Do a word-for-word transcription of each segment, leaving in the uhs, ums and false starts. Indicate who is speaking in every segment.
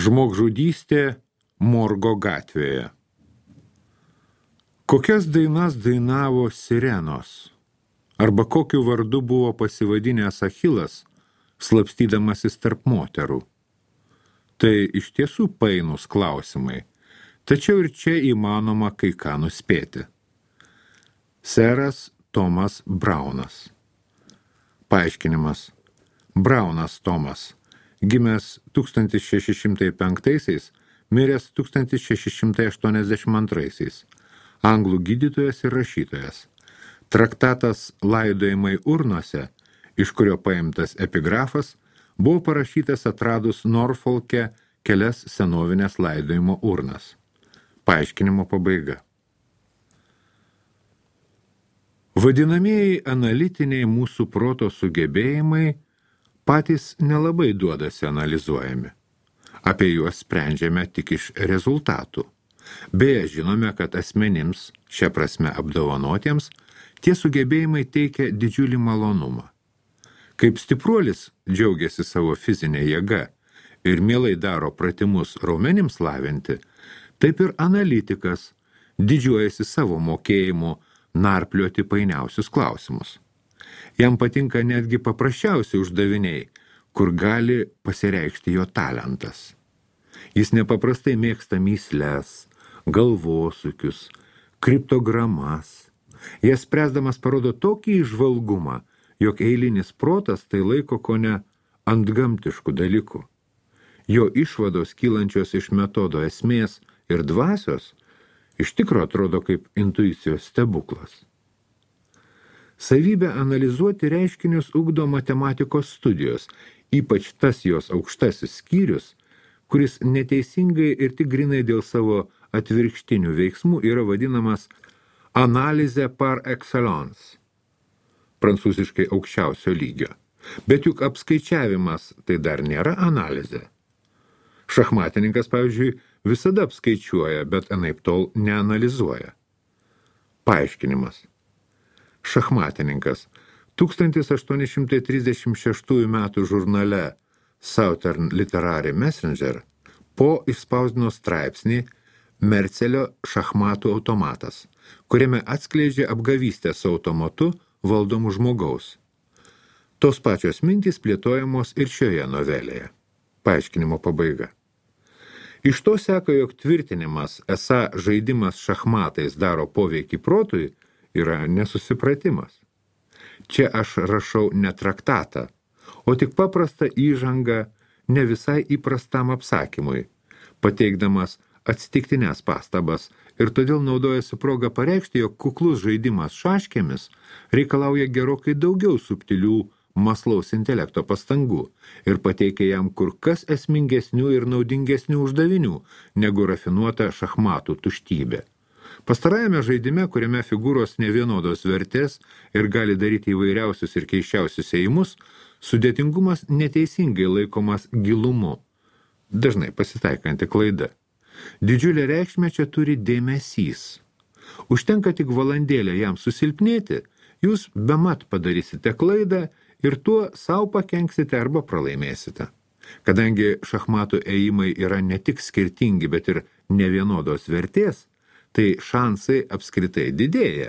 Speaker 1: Žmogžudystė Morgo gatvėje. Kokias dainas dainavo sirenos? Arba kokiu vardu buvo pasivadinęs Achilas, slapstydamasis tarp moterų? Tai iš tiesų painūs klausimai, tačiau ir čia įmanoma kai ką nuspėti. Seras Tomas Braunas. Paaiškinimas. Braunas Tomas, gimęs tūkstantis šeši šimtai penktaisiais, miręs tūkstantis šeši šimtai aštuoniasdešimt antraisiais, anglų gydytojas ir rašytojas. Traktatas Laidojimai urnose, iš kurio paimtas epigrafas, buvo parašytas atradus Norfolke kelias senovinės laidojimo urnas. Paaiškinimo pabaiga. Vadinamieji analitiniai mūsų proto sugebėjimai patys nelabai duodasi analizuojami. Apie juos sprendžiame tik iš rezultatų. Beje, žinome, kad asmenims, šia prasme apdovanotiems, tie sugebėjimai teikia didžiulį malonumą. Kaip stipruolis džiaugiasi savo fizinę jėgą ir mielai daro pratimus raumenims lavinti, taip ir analitikas didžiuojasi savo mokėjimu narplioti painiausius klausimus. Jam patinka netgi paprasčiausi uždaviniai, kur gali pasireikšti jo talentas. Jis nepaprastai mėgsta mįsles, galvosukius, kriptogramas. Jas spręsdamas parodo tokį įžvalgumą, jog eilinis protas tai laiko kone antgamtiškų dalykų. Jo išvados kylančios iš metodo esmės ir dvasios iš tikro atrodo kaip intuicijos stebuklas. Savybę analizuoti reiškinius ugdo matematikos studijos, ypač tas jos aukštasis skyrius, kuris neteisingai ir tik grinai dėl savo atvirkštinių veiksmų yra vadinamas analizė par excellence, prancūziškai aukščiausio lygio. Bet juk apskaičiavimas tai dar nėra analizė. Šachmatininkas, pavyzdžiui, visada apskaičiuoja, bet anaiptol neanalizuoja. Paaiškinimas. Šachmatininkas tūkstantis aštuoni šimtai trisdešimt šeštųjų metų žurnale Southern Literary Messenger po išspausdino straipsnį Mercelio šachmatų automatas, kuriame atskleidžia apgavystę su automatu valdomų žmogaus. Tos pačios mintys plėtojamos ir šioje novelėje. Paaiškinimo pabaiga. Iš to seka, jog tvirtinimas, esą žaidimas šachmatais daro poveikį protui, yra nesusipratimas. Čia aš rašau ne traktatą, o tik paprastą įžangą ne visai įprastam apsakymui, pateikdamas atsitiktinės pastabas ir todėl naudojasi progą pareikšti, jog kuklus žaidimas šaškėmis reikalauja gerokai daugiau subtilių mąslaus intelekto pastangų ir pateikia jam kur kas esmingesnių ir naudingesnių uždavinių negu rafinuota šachmatų tuštybė. Pastarajame žaidime, kuriame figūros nevienodos vertės ir gali daryti įvairiausius ir keiščiausius ėjimus, sudėtingumas neteisingai laikomas gilumu, dažnai pasitaikanti klaida. Didžiulė reikšmė čia turi dėmesys. Užtenka tik valandėlę jam susilpnėti, jūs bemat padarysite klaidą ir tuo sau pakenksite arba pralaimėsite. Kadangi šachmatų ėjimai yra ne tik skirtingi, bet ir nevienodos vertės, tai šansai apskritai didėja.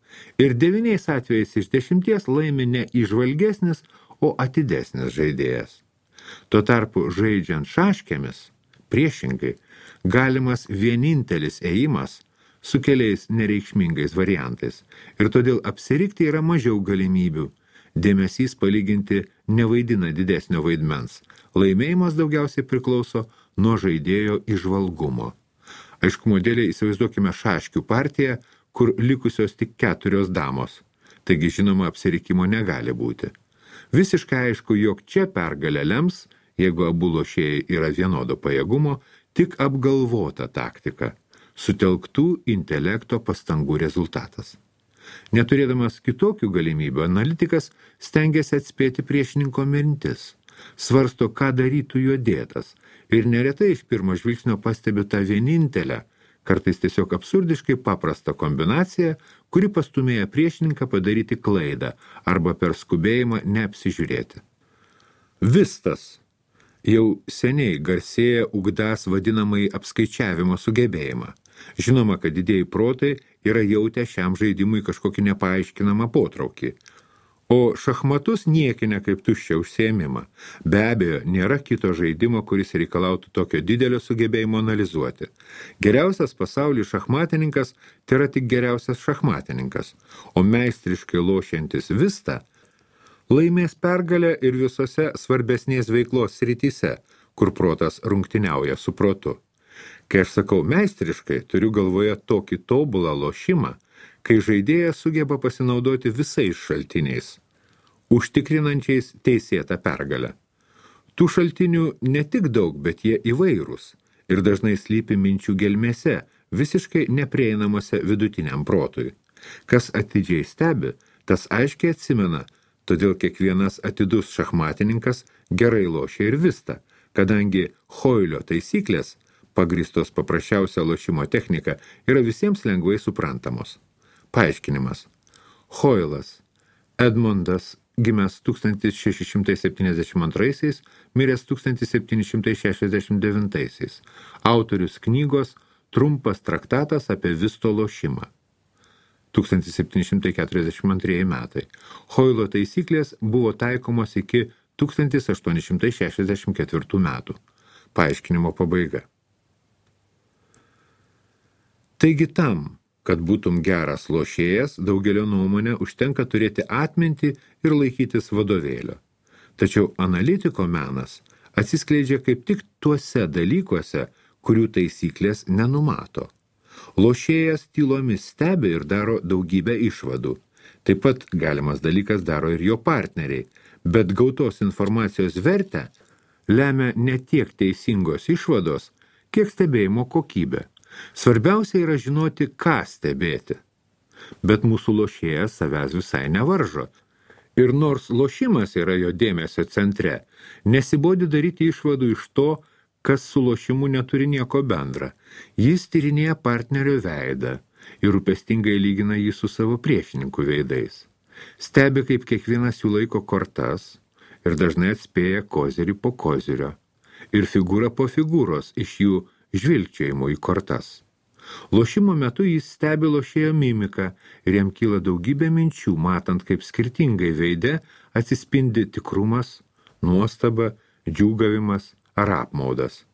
Speaker 1: Ir devyniais atvejais iš dešimties laimi ne įžvalgesnis, o atidesnis žaidėjas. Tuo tarpu žaidžiant šaškėmis, priešingai, galimas vienintelis ėjimas su keliais nereikšmingais variantais ir todėl apsirikti yra mažiau galimybių. Dėmesys palyginti nevaidina didesnio vaidmens. Laimėjimas daugiausiai priklauso nuo žaidėjo įžvalgumo. Aiškumo dėlei įsivaizduokime šaškių partiją, kur likusios tik keturios damos. Taigi, žinoma, apsirikimo negali būti. Visiškai aišku, jog čia pergalę lems, jeigu abu lošėjai yra vienodo pajėgumo, tik apgalvota taktika, sutelktų intelekto pastangų rezultatas. Neturėdamas kitokių galimybių, analitikas stengiasi atspėti priešininko mintis, svarsto, ką darytų jo dėtas, ir neretai iš pirmo žvilgsnio pastebi tą vienintelę, kartais tiesiog absurdiškai paprastą kombinaciją, kuri pastumėja priešininką padaryti klaidą arba per skubėjimą neapsižiūrėti. Vistas jau seniai garsėja ugdąs vadinamai apskaičiavimo sugebėjimą. Žinoma, kad didieji protai yra jautę šiam žaidimui kažkokį nepaaiškinamą potraukį. O šachmatus niekina kaip tuščią užsiėmimą. Be abejo, nėra kito žaidimo, kuris reikalautų tokio didelio sugebėjimo analizuoti. Geriausias pasaulyje šachmatininkas tai yra tik geriausias šachmatininkas, o meistriškai lošiantis vistą laimės pergalę ir visose svarbesnės veiklos srityse, kur protas rungtyniauja su protu. Kai aš sakau meistriškai, turiu galvoje tokį tobulą lošimą, kai žaidėjas sugeba pasinaudoti visais šaltiniais, užtikrinančiais teisėtą pergalę. Tų šaltinių ne tik daug, bet jie įvairūs ir dažnai slypi minčių gelmėse, visiškai neprieinamose vidutiniam protui. Kas atidžiai stebi, tas aiškiai atsimena, todėl kiekvienas atidus šachmatininkas gerai lošia ir vistą, kadangi Hoylio taisyklės, pagristos paprasčiausia lošimo technika, yra visiems lengvai suprantamos. Paaiškinimas. Hoylas, Edmondas, gimęs tūkstantis šeši šimtai septyniasdešimt antraisiais, miręs tūkstantis septyni šimtai šešiasdešimt devintaisiais. Autorius knygos Trumpas traktatas apie visto lošimą. tūkstantis septyni šimtai keturiasdešimt antrieji metai. Hoylo taisyklės buvo taikomos iki tūkstantis aštuoni šimtai šešiasdešimt ketvirtų metų. Paaiškinimo pabaiga. Taigi tam, kad būtum geras lošėjas, daugelio nuomonė užtenka turėti atmintį ir laikytis vadovėlio. Tačiau analitiko menas atsiskleidžia kaip tik tuose dalykuose, kurių taisyklės nenumato. Lošėjas tylomis stebi ir daro daugybę išvadų. Taip pat galimas dalykas daro ir jo partneriai, bet gautos informacijos vertę lemia ne tiek teisingos išvados, kiek stebėjimo kokybė. Svarbiausia yra žinoti, ką stebėti. Bet mūsų lošėjas savęs visai nevaržo. Ir nors lošimas yra jo dėmesio centre, nesibodi daryti išvadų iš to, kas su lošimu neturi nieko bendra. Jis tyrinėja partnerio veidą ir rūpestingai lygina jį su savo priešininkų veidais. Stebi, kaip kiekvienas jų laiko kortas ir dažnai atspėja kozirį po kozirio ir figūrą po figūros iš jų žvilgčiojimo į kortas. Lošimo metu jis stebi lošėjo mimiką ir jam kyla daugybė minčių, matant, kaip skirtingai veide atsispindi tikrumas, nuostaba, džiūgavimas ar apmaudas.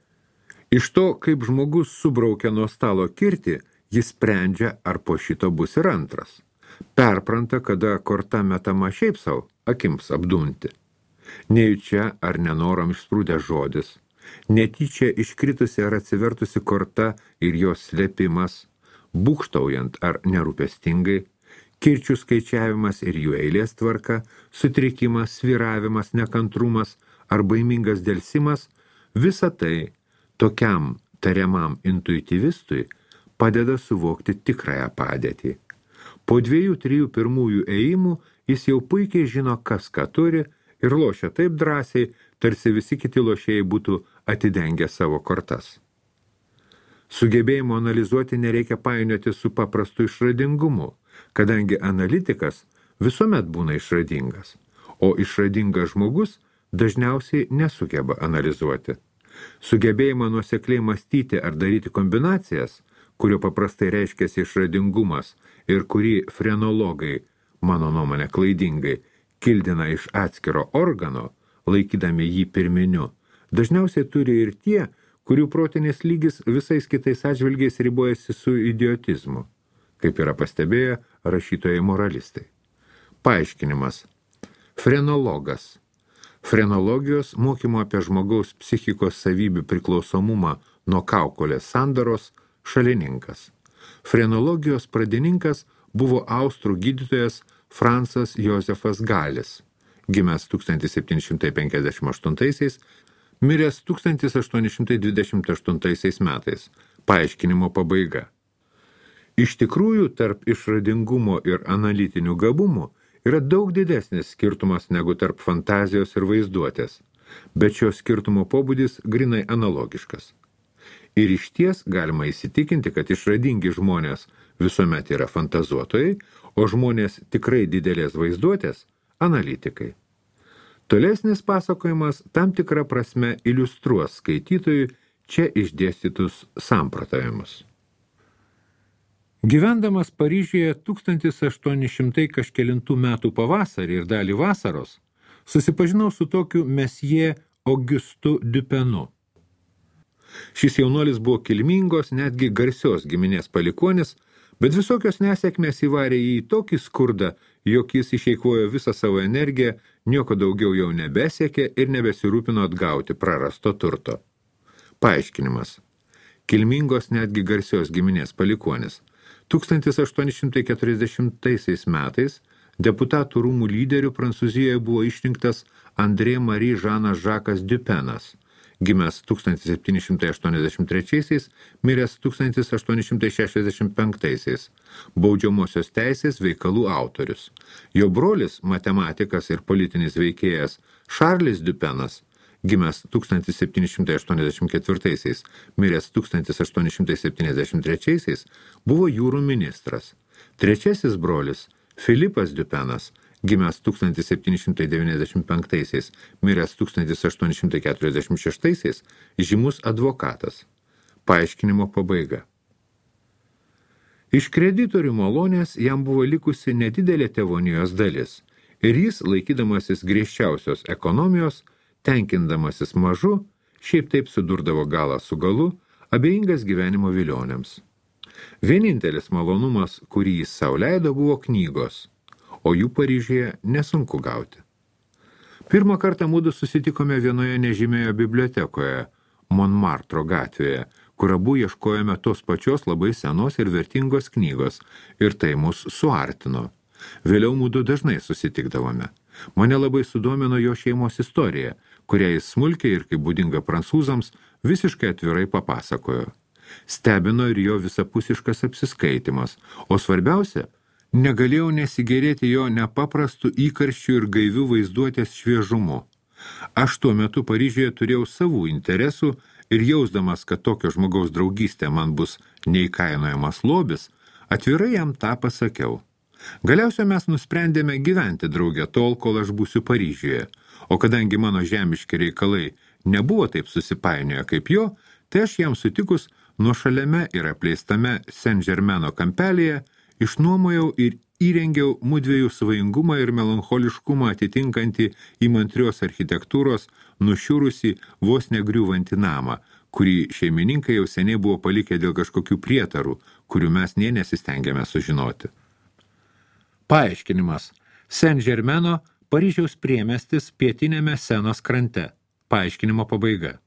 Speaker 1: Iš to, kaip žmogus subraukia nuo stalo kirtį, jis sprendžia, ar po šito bus ir antras. Perpranta, kada korta metama šiaip sau, akims apdunti. Nejučia ar nenorom išsprūdė žodis, netyčia iškritusi ar atsivertusi korta ir jos slėpimas, būgštaujant ar nerūpestingai, kirčių skaičiavimas ir jų eilės tvarka, sutrikimas, sviravimas, nekantrumas ar baimingas delsimas, visa tai tokiam tariamam intuityvistui padeda suvokti tikrąją padėtį. Po dviejų, trijų pirmųjų ėjimų jis jau puikiai žino, kas ką turi ir lošia taip drąsiai, tarsi visi kiti lošėjai būtų atidengę savo kortas. Sugebėjimo analizuoti nereikia painioti su paprastu išradingumu, kadangi analitikas visuomet būna išradingas, o išradingas žmogus dažniausiai nesugeba analizuoti. Sugebėjimą nuosekliai mąstyti ar daryti kombinacijas, kurio paprastai reiškiasi išradingumas ir kurį frenologai, mano nuomonė klaidingai, kildina iš atskiro organo, laikydami jį pirminiu, dažniausiai turi ir tie, kurių protinės lygis visais kitais atžvilgiais ribojasi su idiotizmu, kaip yra pastebėję rašytojai moralistai. Paaiškinimas. Frenologas. Frenologijos mokymo apie žmogaus psichikos savybių priklausomumą nuo kaukolės sandaros šalininkas. Frenologijos pradininkas buvo austrų gydytojas Francas Josefas Galis, gimęs tūkstantis septyni šimtai penkiasdešimt aštuntaisiais, miręs tūkstantis aštuoni šimtai dvidešimt aštuntaisiais metais. Paaiškinimo pabaiga. Iš tikrųjų, tarp išradingumo ir analitinių gabumų yra daug didesnis skirtumas negu tarp fantazijos ir vaizduotės, bet šio skirtumo pobūdis grinai analogiškas. Ir iš ties galima įsitikinti, kad išradingi žmonės visuomet yra fantazuotojai, o žmonės tikrai didelės vaizduotės – analitikai. Tolesnis pasakojimas tam tikrą prasme iliustruos skaitytojui čia išdėstytus samprotavimus. Gyvendamas Paryžiuje tūkstantis aštuoni šimtai kažkelintų metų pavasarį ir dalį vasaros, susipažinau su tokiu Mesjė Augustu Dupenu. Šis jaunuolis buvo kilmingos, netgi garsios giminės palikuonis, bet visokios nesėkmės įvarė jį į tokį skurdą, jog jis išeikvojo visą savo energiją, nieko daugiau jau nebesiekė ir nebesirūpino atgauti prarasto turto. Paaiškinimas. Kilmingos, netgi garsios giminės palikuonis. tūkstantis aštuoni šimtai keturiasdešimtaisiais metais deputatų rūmų lyderių Prancūzijoje buvo išrinktas André Marie Žanas Žakas Dupenas, gimęs tūkstantis septyni šimtai aštuoniasdešimt trečiaisiais, miręs tūkstantis aštuoni šimtai šešiasdešimt penktaisiais, baudžiamosios teisės veikalų autorius. Jo brolis, matematikas ir politinis veikėjas Šarlis Dupenas, gimęs tūkstantis septyni šimtai aštuoniasdešimt ketvirtaisiais, miręs tūkstantis aštuoni šimtai septyniasdešimt trečiaisiais, buvo jūrų ministras. Trečiasis brolis, Filipas Dupenas, gimęs tūkstantis septyni šimtai devyniasdešimt penktaisiais, miręs tūkstantis aštuoni šimtai keturiasdešimt šeštaisiais, žymus advokatas. Paaiškinimo pabaiga. Iš kreditorių malonės jam buvo likusi nedidelė tėvonijos dalis ir jis, laikydamasis griežčiausios ekonomijos, tenkindamasis mažu, šiaip taip sudurdavo galą su galu, abejingas gyvenimo vilionėms. Vienintelis malonumas, kurį jis sau leido, buvo knygos, o jų Paryžiuje nesunku gauti. Pirmą kartą mudu susitikome vienoje nežymioje bibliotekoje, Montmartre gatvėje, kur abu ieškojome tos pačios labai senos ir vertingos knygos, ir tai mus suartino. Vėliau mudu dažnai susitikdavome. Mane labai sudomino jo šeimos istorija, kurią jis smulkiai ir, kaip būdinga prancūzams, visiškai atvirai papasakojo. Stebino ir jo visapusiškas apsiskaitimas, o svarbiausia, negalėjau nesigerėti jo nepaprastų įkarščių ir gaivių vaizduotės šviežumu. Aš tuo metu Paryžiuje turėjau savų interesų ir jausdamas, kad tokio žmogaus draugystė man bus neįkainojamas lobis, atvirai jam tą pasakiau. Galiausiai mes nusprendėme gyventi drauge tol, kol aš būsiu Paryžiuje, o kadangi mano žemiški reikalai nebuvo taip susipainioję kaip jo, tai aš jam sutikus nuošaliame ir apleistame Saint-Germaino kampelyje išnuomojau ir įrengiau mudviejų svajingumą ir melancholiškumą atitinkantį įmantrios architektūros nušiurusį vos negriūvantį namą, kurį šeimininkai jau seniai buvo palikę dėl kažkokių prietarų, kurių mes nė nesistengėme sužinoti. Paaiškinimas. Saint-Germaino, Paryžiaus priemiestis pietinėme Senos krante. Paaiškinimo pabaiga.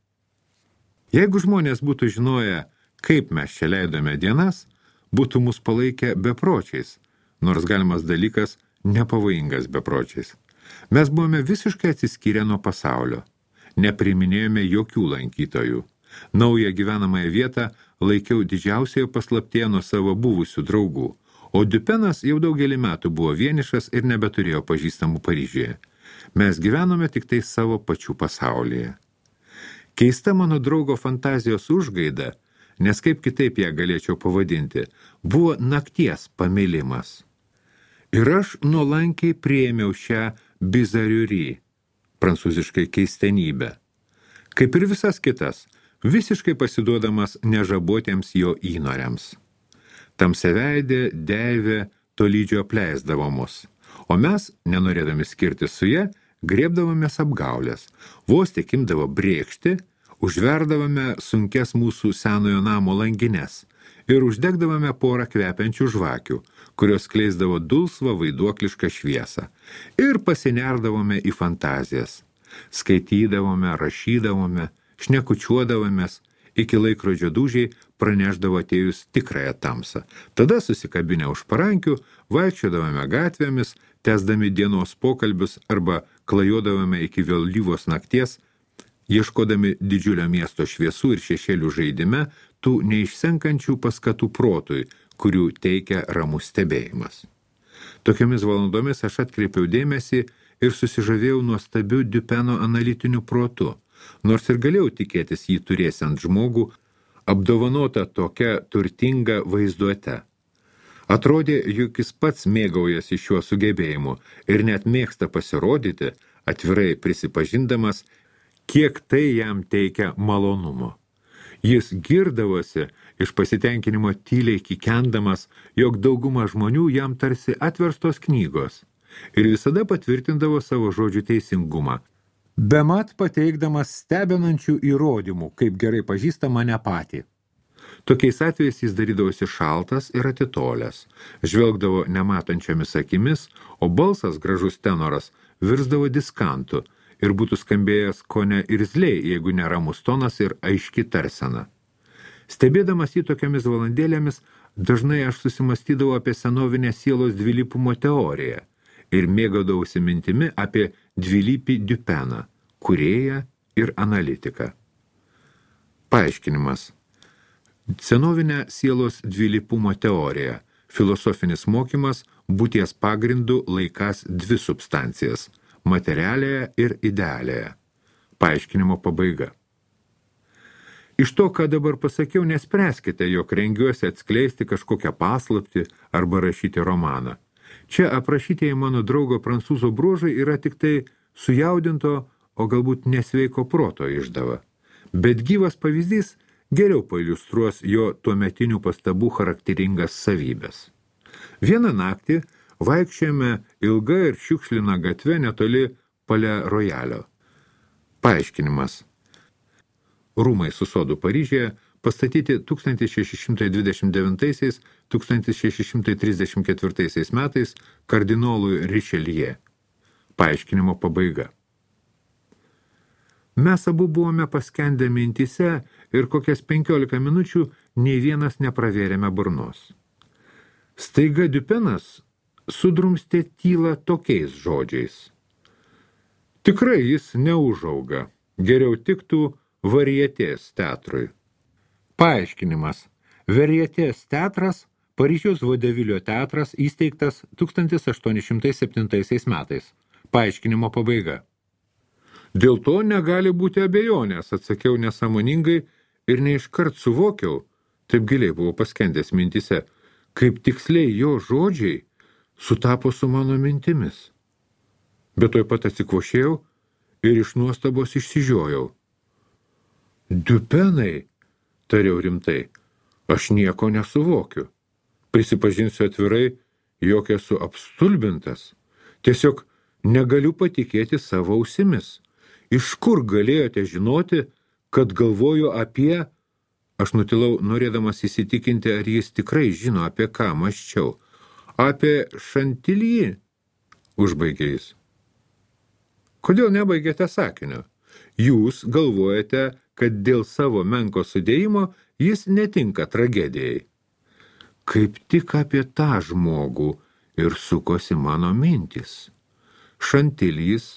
Speaker 1: Jeigu žmonės būtų žinoję, kaip mes čia leidome dienas, būtų mus palaikę bepročiais, nors galimas dalykas nepavojingas bepročiais. Mes buvome visiškai atsiskyrę nuo pasaulio. Nepriminėjome jokių lankytojų. Naują gyvenamąją vietą laikiau didžiausioje paslaptėje nuo savo buvusių draugų, o Dupenas jau daugelį metų buvo vienišas ir nebeturėjo pažįstamų Paryžiuje. Mes gyvenome tik tai savo pačių pasaulyje. Keista mano draugo fantazijos užgaida, nes kaip kitaip ją galėčiau pavadinti, buvo nakties pamilimas. Ir aš nuolankiai priėmiau šią bizariurį, prancūziškai keistenybę. Kaip ir visas kitas, visiškai pasiduodamas nežabotiems jo įnoriams. Tamsiaveidė deivė tolydžio apleisdavo mus, o mes, nenorėdami skirtis su ja, griebdavomės apgaulės, vos tik imdavo brėkšti, užverdavome sunkes mūsų senojo namo langines ir uždegdavome porą kvepiančių žvakių, kurios skleisdavo dulsvą vaiduoklišką šviesą, ir pasinerdavome į fantazijas. Skaitydavome, rašydavome, šnekučiuodavomės, iki laikrodžio dūžiai praneždavo atėjus tikrąją tamsą. Tada susikabinę už parankių, vaikščiodavome gatvėmis, tęsdami dienos pokalbius arba klajodavome iki vėlyvos nakties, ieškodami didžiulio miesto šviesų ir šešėlių žaidime tų neišsenkančių paskatų protui, kurių teikia ramus stebėjimas. Tokiamis valandomis aš atkreipiau dėmesį ir susižavėjau nuostabiu Dupeno analitiniu protu, nors ir galėjau tikėtis jį turėsiant žmogų, apdovanota tokia turtinga vaizduote. Atrodė, juk jis pats mėgaujasi šiuo sugebėjimu ir net mėgsta pasirodyti, atvirai prisipažindamas, kiek tai jam teikia malonumo. Jis girdavosi iš pasitenkinimo tyliai kikendamas, jog dauguma žmonių jam tarsi atverstos knygos ir visada patvirtindavo savo žodžių teisingumą, bemat pateikdamas stebinančių įrodymų, kaip gerai pažįsta mane patį. Tokiais atvejais jis darydavosi šaltas ir atitolęs, žvelgdavo nematančiomis akimis, o balsas, gražus tenoras, virsdavo diskantu ir būtų skambėjęs kone irzliai, jeigu neramus tonas ir aiški tarsena. Stebėdamas jį tokiamis valandėlėmis, dažnai aš susimastydavau apie senovinę sielos dvilypumo teoriją ir mėgaudavausi mintimi apie dvilypį Dupeną, kūrėją ir analitiką. Paaiškinimas. Senovinė sielos dvilypumo teorija, filosofinis mokymas būties pagrindų laikas dvi substancijas – materialėje ir idealėje. Paaiškinimo pabaiga. Iš to, ką dabar pasakiau, nespręskite, jog rengiuosi atskleisti kažkokią paslaptį arba rašyti romaną. Čia aprašytieji mano draugo prancūzo bruožai yra tik tai sujaudinto, o galbūt nesveiko proto išdava. Bet gyvas pavyzdys geriau pailiustruos jo tuometinių pastabų charakteringas savybės. Vieną naktį vaikščiojame ilga ir šiukšlina gatve netoli Palais Royalio. Paaiškinimas. Rūmai su sodu Paryžiuje pastatyti tūkstantis šeši šimtai dvidešimt devintaisiais - tūkstantis šeši šimtai trisdešimt ketvirtaisiais metais kardinolui Richelieu. Paaiškinimo pabaiga. Mes abu buvome paskendę mintyse ir kokias penkiolika minučių nei vienas nepravėrėme burnos. Staiga Dupenas sudrumstė tylą tokiais žodžiais. Tikrai jis neužauga, geriau tiktų Varietės teatrui. Paaiškinimas. Varietės teatras, Paryžiaus Vodevilio teatras, įsteigtas tūkstantis aštuoni šimtai septintaisiais metais. Paaiškinimo pabaiga. Dėl to negali būti abejonės, atsakiau nesąmoningai ir neiškart suvokiau, taip giliai buvau paskendęs mintyse, kaip tiksliai jo žodžiai sutapo su mano mintimis. Bet tuoj pat atsikvošėjau ir iš nuostabos išsižiojau. Dupenai, tariau rimtai, aš nieko nesuvokiu. Prisipažinsiu atvirai, jog esu apstulbintas. Tiesiog negaliu patikėti savo ausimis. Iš kur galėjote žinoti, kad galvoju apie... Aš nutilau, norėdamas įsitikinti, ar jis tikrai žino, apie ką mąsčiau. Apie Šantiljį, užbaigė jis. Kodėl nebaigėte sakinio? Jūs galvojate, kad dėl savo menko sudėjimo jis netinka tragedijai. Kaip tik apie tą žmogų ir sukosi mano mintis. Šantiljys,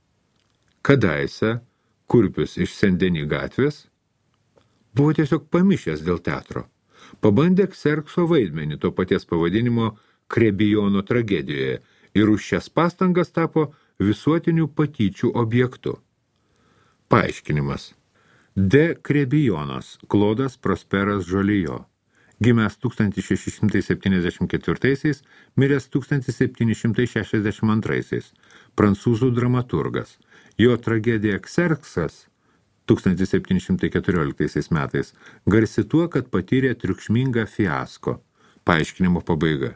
Speaker 1: kadaise, kurpius iš Sendenį gatvės, buvo tiesiog pamišęs dėl teatro. Pabandė Kserkso vaidmenį to paties pavadinimo Krebijono tragedijoje ir už šias pastangas tapo visuotinių patyčių objektu. Paaiškinimas. De Krebijonas, Klodas Prosperas Žolijo. Gimęs tūkstantis šeši šimtai septyniasdešimt ketvirtaisiais, miręs tūkstantis septyni šimtai šešiasdešimt antraisiais. Prancūzų dramaturgas. Jo tragedija Kserksas tūkstantis septyni šimtai keturioliktaisiais metais garsi tuo, kad patyrė triukšmingą fiasko. Paaiškinimo pabaiga.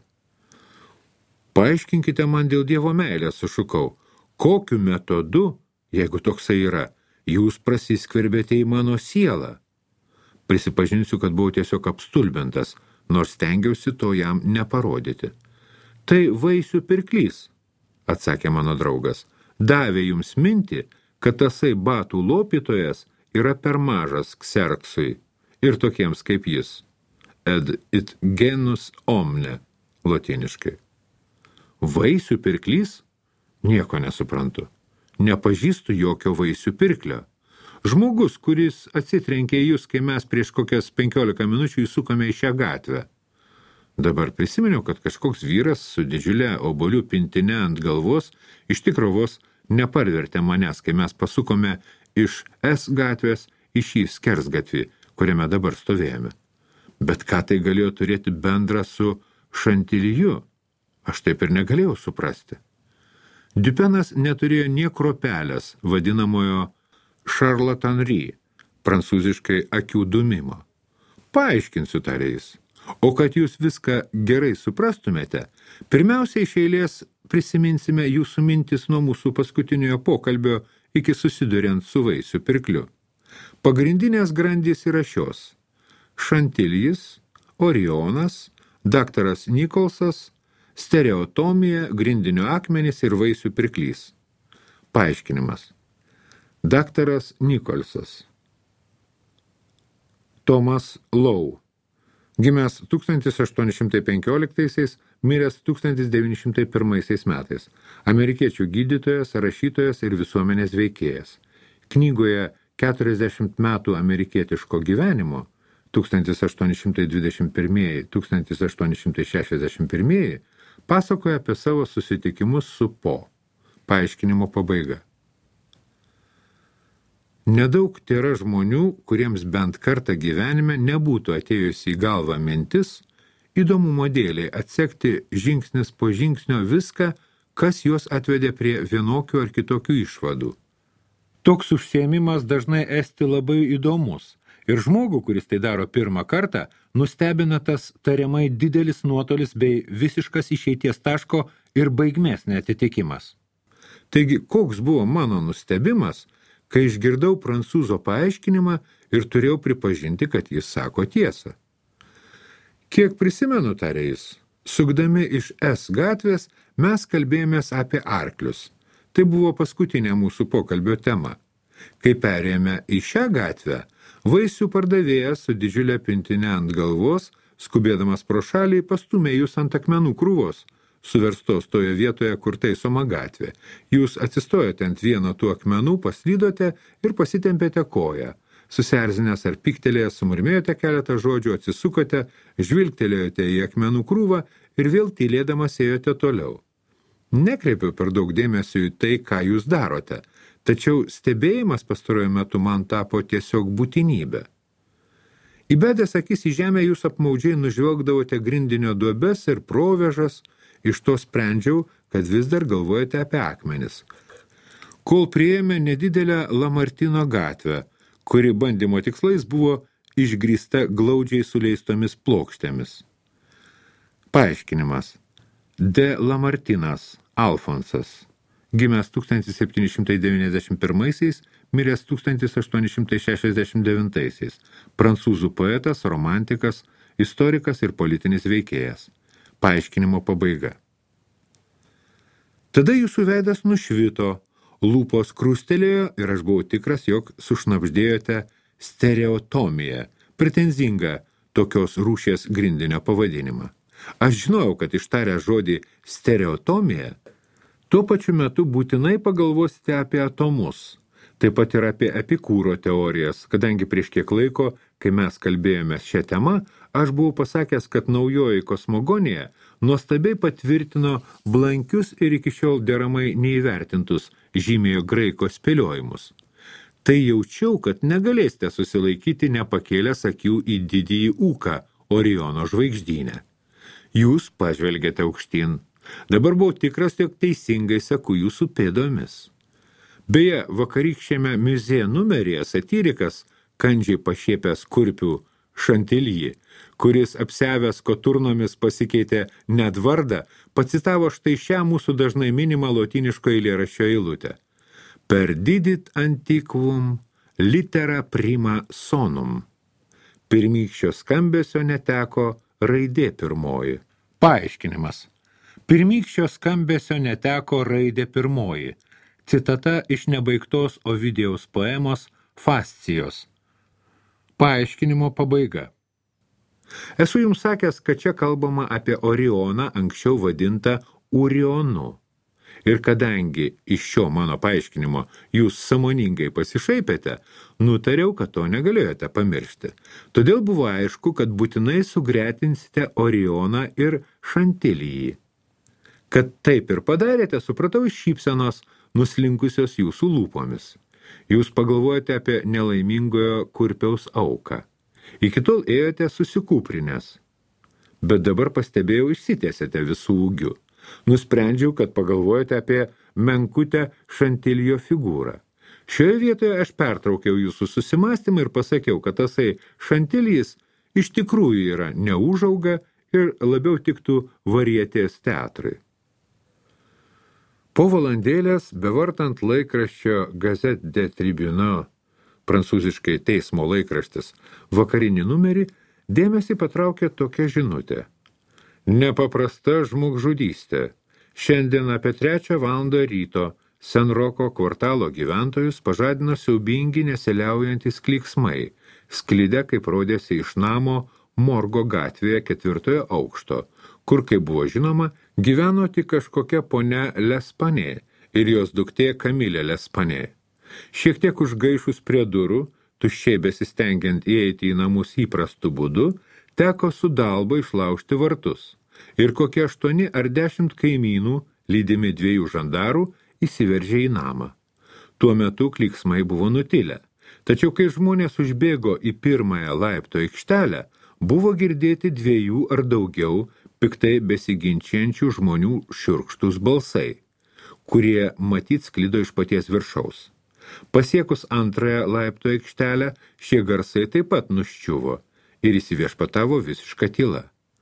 Speaker 1: Paaiškinkite man dėl Dievo meilės, sušukau. Kokiu metodu, jeigu toksai yra, jūs prasiskverbėte į mano sielą? Prisipažinsiu, kad buvau tiesiog apstulbintas, nors stengiausi to jam neparodyti. Tai vaisių pirklys, atsakė mano draugas. Davė jums mintį, kad tasai batų lopytojas yra per mažas Kserksui ir tokiems kaip jis. Ed it genus omne, lotyniškai. Vaisių pirklys? Nieko nesuprantu. Nepažįstu jokio vaisių pirklio. Žmogus, kuris atsitrenkė į jūs, kai mes prieš kokias penkiolika minučių įsukome į šią gatvę. Dabar prisiminiau, kad kažkoks vyras su didžiulė obuolių pintine ant galvos iš tikro vos neparvertė manęs, kai mes pasukome iš S gatvės į šį skersgatvį, kuriame dabar stovėjome. Bet ką tai galėjo turėti bendra su Šantiljų? Aš taip ir negalėjau suprasti. Dupenas neturėjo nie kropelės vadinamojo charlatanry, prancūziškai akių dumimo. Paaiškinsiu, tarė jis. O kad jūs viską gerai suprastumėte, pirmiausia iš eilės prisiminsime jūsų mintis nuo mūsų paskutiniojo pokalbio iki susiduriant su vaisių pirkliu. Pagrindinės grandys yra šios: Šantiljis, Orionas, daktaras Nikolsas, stereotomija, grindinio akmenys ir vaisių pirklys. Paaiškinimas. Daktaras Nikolsas. Tomas Lau. Gimęs tūkstantis aštuoni šimtai penkioliktaisiais, miręs tūkstantis devyni šimtai pirmaisiais metais. Amerikiečių gydytojas, rašytojas ir visuomenės veikėjas. Knygoje keturiasdešimt metų amerikietiško gyvenimo tūkstantis aštuoni šimtai dvidešimt pirmieji - tūkstantis aštuoni šimtai šešiasdešimt pirmieji pasakoja apie savo susitikimus su Po. Paaiškinimo pabaiga. Nedaug tėra žmonių, kuriems bent kartą gyvenime nebūtų atėjusi į galvą mintis, įdomumo dėliai atsekti žingsnis po žingsnio viską, kas juos atvedė prie vienokių ar kitokių išvadų. Toks užsiėmimas dažnai esti labai įdomus, ir žmogų, kuris tai daro pirmą kartą, nustebina tas tariamai didelis nuotolis bei visiškas išeities taško ir baigmės neatitikimas. Taigi, koks buvo mano nustebimas, kai išgirdau prancūzo paaiškinimą ir turėjau pripažinti, kad jis sako tiesą. Kiek prisimenu, tarė jis, sukdami iš S gatvės mes kalbėjomės apie arklius. Tai buvo paskutinė mūsų pokalbio tema. Kai perėjome į šią gatvę, vaisių pardavėjas su didžiulė pintinė ant galvos, skubėdamas pro šalį, pastumė jūs ant akmenų krūvos, suverstos toje vietoje, kur taisoma gatvė. Jūs atsistojate ant vieno tų akmenų, paslydote ir pasitempėte koją. Susierzinęs ar piktelėjęs sumurmėjote keletą žodžių, atsisukote, žvilgtelėjote į akmenų krūvą ir vėl tylėdamas ėjote toliau. Nekreipiau per daug dėmesio į tai, ką jūs darote, tačiau stebėjimas pastaruoju metu man tapo tiesiog būtinybė. Įbedęs akis į žemę, jūs apmaudžiai nužvelgdavote grindinio duobes ir provežas. Iš to sprendžiau, kad vis dar galvojate apie akmenis. Kol priėjome nedidelę Lamartino gatvę, kuri bandymo tikslais buvo išgrįsta glaudžiai suleistomis plokštėmis. Paaiškinimas. De Lamartinas Alfonsas. Gimęs tūkstantis septyni šimtai devyniasdešimt pirmaisiais, miręs tūkstantis aštuoni šimtai šešiasdešimt devintaisiais. Prancūzų poetas, romantikas, istorikas ir politinis veikėjas. Paaiškinimo pabaiga. Tada jūsų veidas nušvito, lūpos krustelėjo ir aš buvau tikras, jog sušnabždėjote stereotomiją, pretenzingą tokios rūšies grindinio pavadinimą. Aš žinojau, kad ištarę žodį stereotomija, tuo pačiu metu būtinai pagalvosite apie atomus, taip pat ir apie Epikūro teorijas, kadangi prieš kiek laiko, kai mes kalbėjome šią temą, aš buvau pasakęs, kad naujoji kosmogonija nuostabiai patvirtino blankius ir iki šiol deramai neįvertintus žymėjo graiko spėliojimus. Tai jaučiau, kad negalėsite susilaikyti nepakėlęs akių į didįjį ūką Oriono žvaigždynę. Jūs pažvelgėte aukštyn. Dabar buvau tikras, jog teisingai seku jūsų pėdomis. Beje, vakarykščiame muzėje numeryje satyrikas, kandžiai pašiepęs kurpių Šantiljį, kuris apsiavęs koturnomis pasikeitė net vardą, pacitavo štai šią mūsų dažnai minimą lotyniško eilėraščio eilutę. Per didit antiquum litera prima sonum. Pirmykščio skambesio neteko raidė pirmoji. Paaiškinimas. Pirmykščio skambesio neteko raidė pirmoji. Citata iš nebaigtos Ovidijaus poemos Fascijos. Paaiškinimo pabaiga. Esu jums sakęs, kad čia kalbama apie Orioną, anksčiau vadintą Urionu. Ir kadangi iš šio mano paaiškinimo jūs sąmoningai pasišaipėte, nutariau, kad to negalėjote pamiršti. Todėl buvo aišku, kad būtinai sugretinsite Orioną ir Šantilijį. Kad taip ir padarėte, supratau iš šypsenos nuslinkusios jūsų lūpomis. Jūs pagalvojate apie nelaimingojo kurpiaus auką. Iki tol ėjote susikūprinės. Bet dabar pastebėjau, išsitiesėte visų ūgių. Nusprendžiau, kad pagalvojate apie menkutę Šantiljo figūrą. Šioje vietoje aš pertraukiau jūsų susimastymą ir pasakiau, kad tasai Šantiljis iš tikrųjų yra neūžauga ir labiau tiktų varietės teatrui. Po valandėlės, bevartant laikraščio Gazette des Tribunaux, prancūziškai teismo laikraštis, vakarinį numerį, dėmesį patraukė tokia žinutė. Nepaprasta žmogžudystė. Šiandien apie trečią valandą ryto Senroko kvartalo gyventojus pažadino siaubingi nesiliaujantis klyksmai, sklidę, kaip rodėsi iš namo Morgo gatvėje ketvirtojo aukšto, kur, kaip buvo žinoma, gyveno tik kažkokia ponia Lespanė ir jos duktė Kamilė Lespanė. Šiek tiek užgaišus prie durų, tuščiai besistengiant įeiti į namus įprastų būdu, teko su dalba išlaužti vartus. Ir kokie aštuoni ar dešimt kaimynų, lydimi dviejų žandarų, įsiveržė į namą. Tuo metu klyksmai buvo nutilę. Tačiau, kai žmonės užbėgo į pirmąją laipto aikštelę, buvo girdėti dviejų ar daugiau piktai besiginčiančių žmonių šiurkštus balsai, kurie matyt sklido iš paties viršaus. Pasiekus antrąją laipto aikštelę, šie garsai taip pat nuščiuvo ir įsiviešpatavo visiška tyla.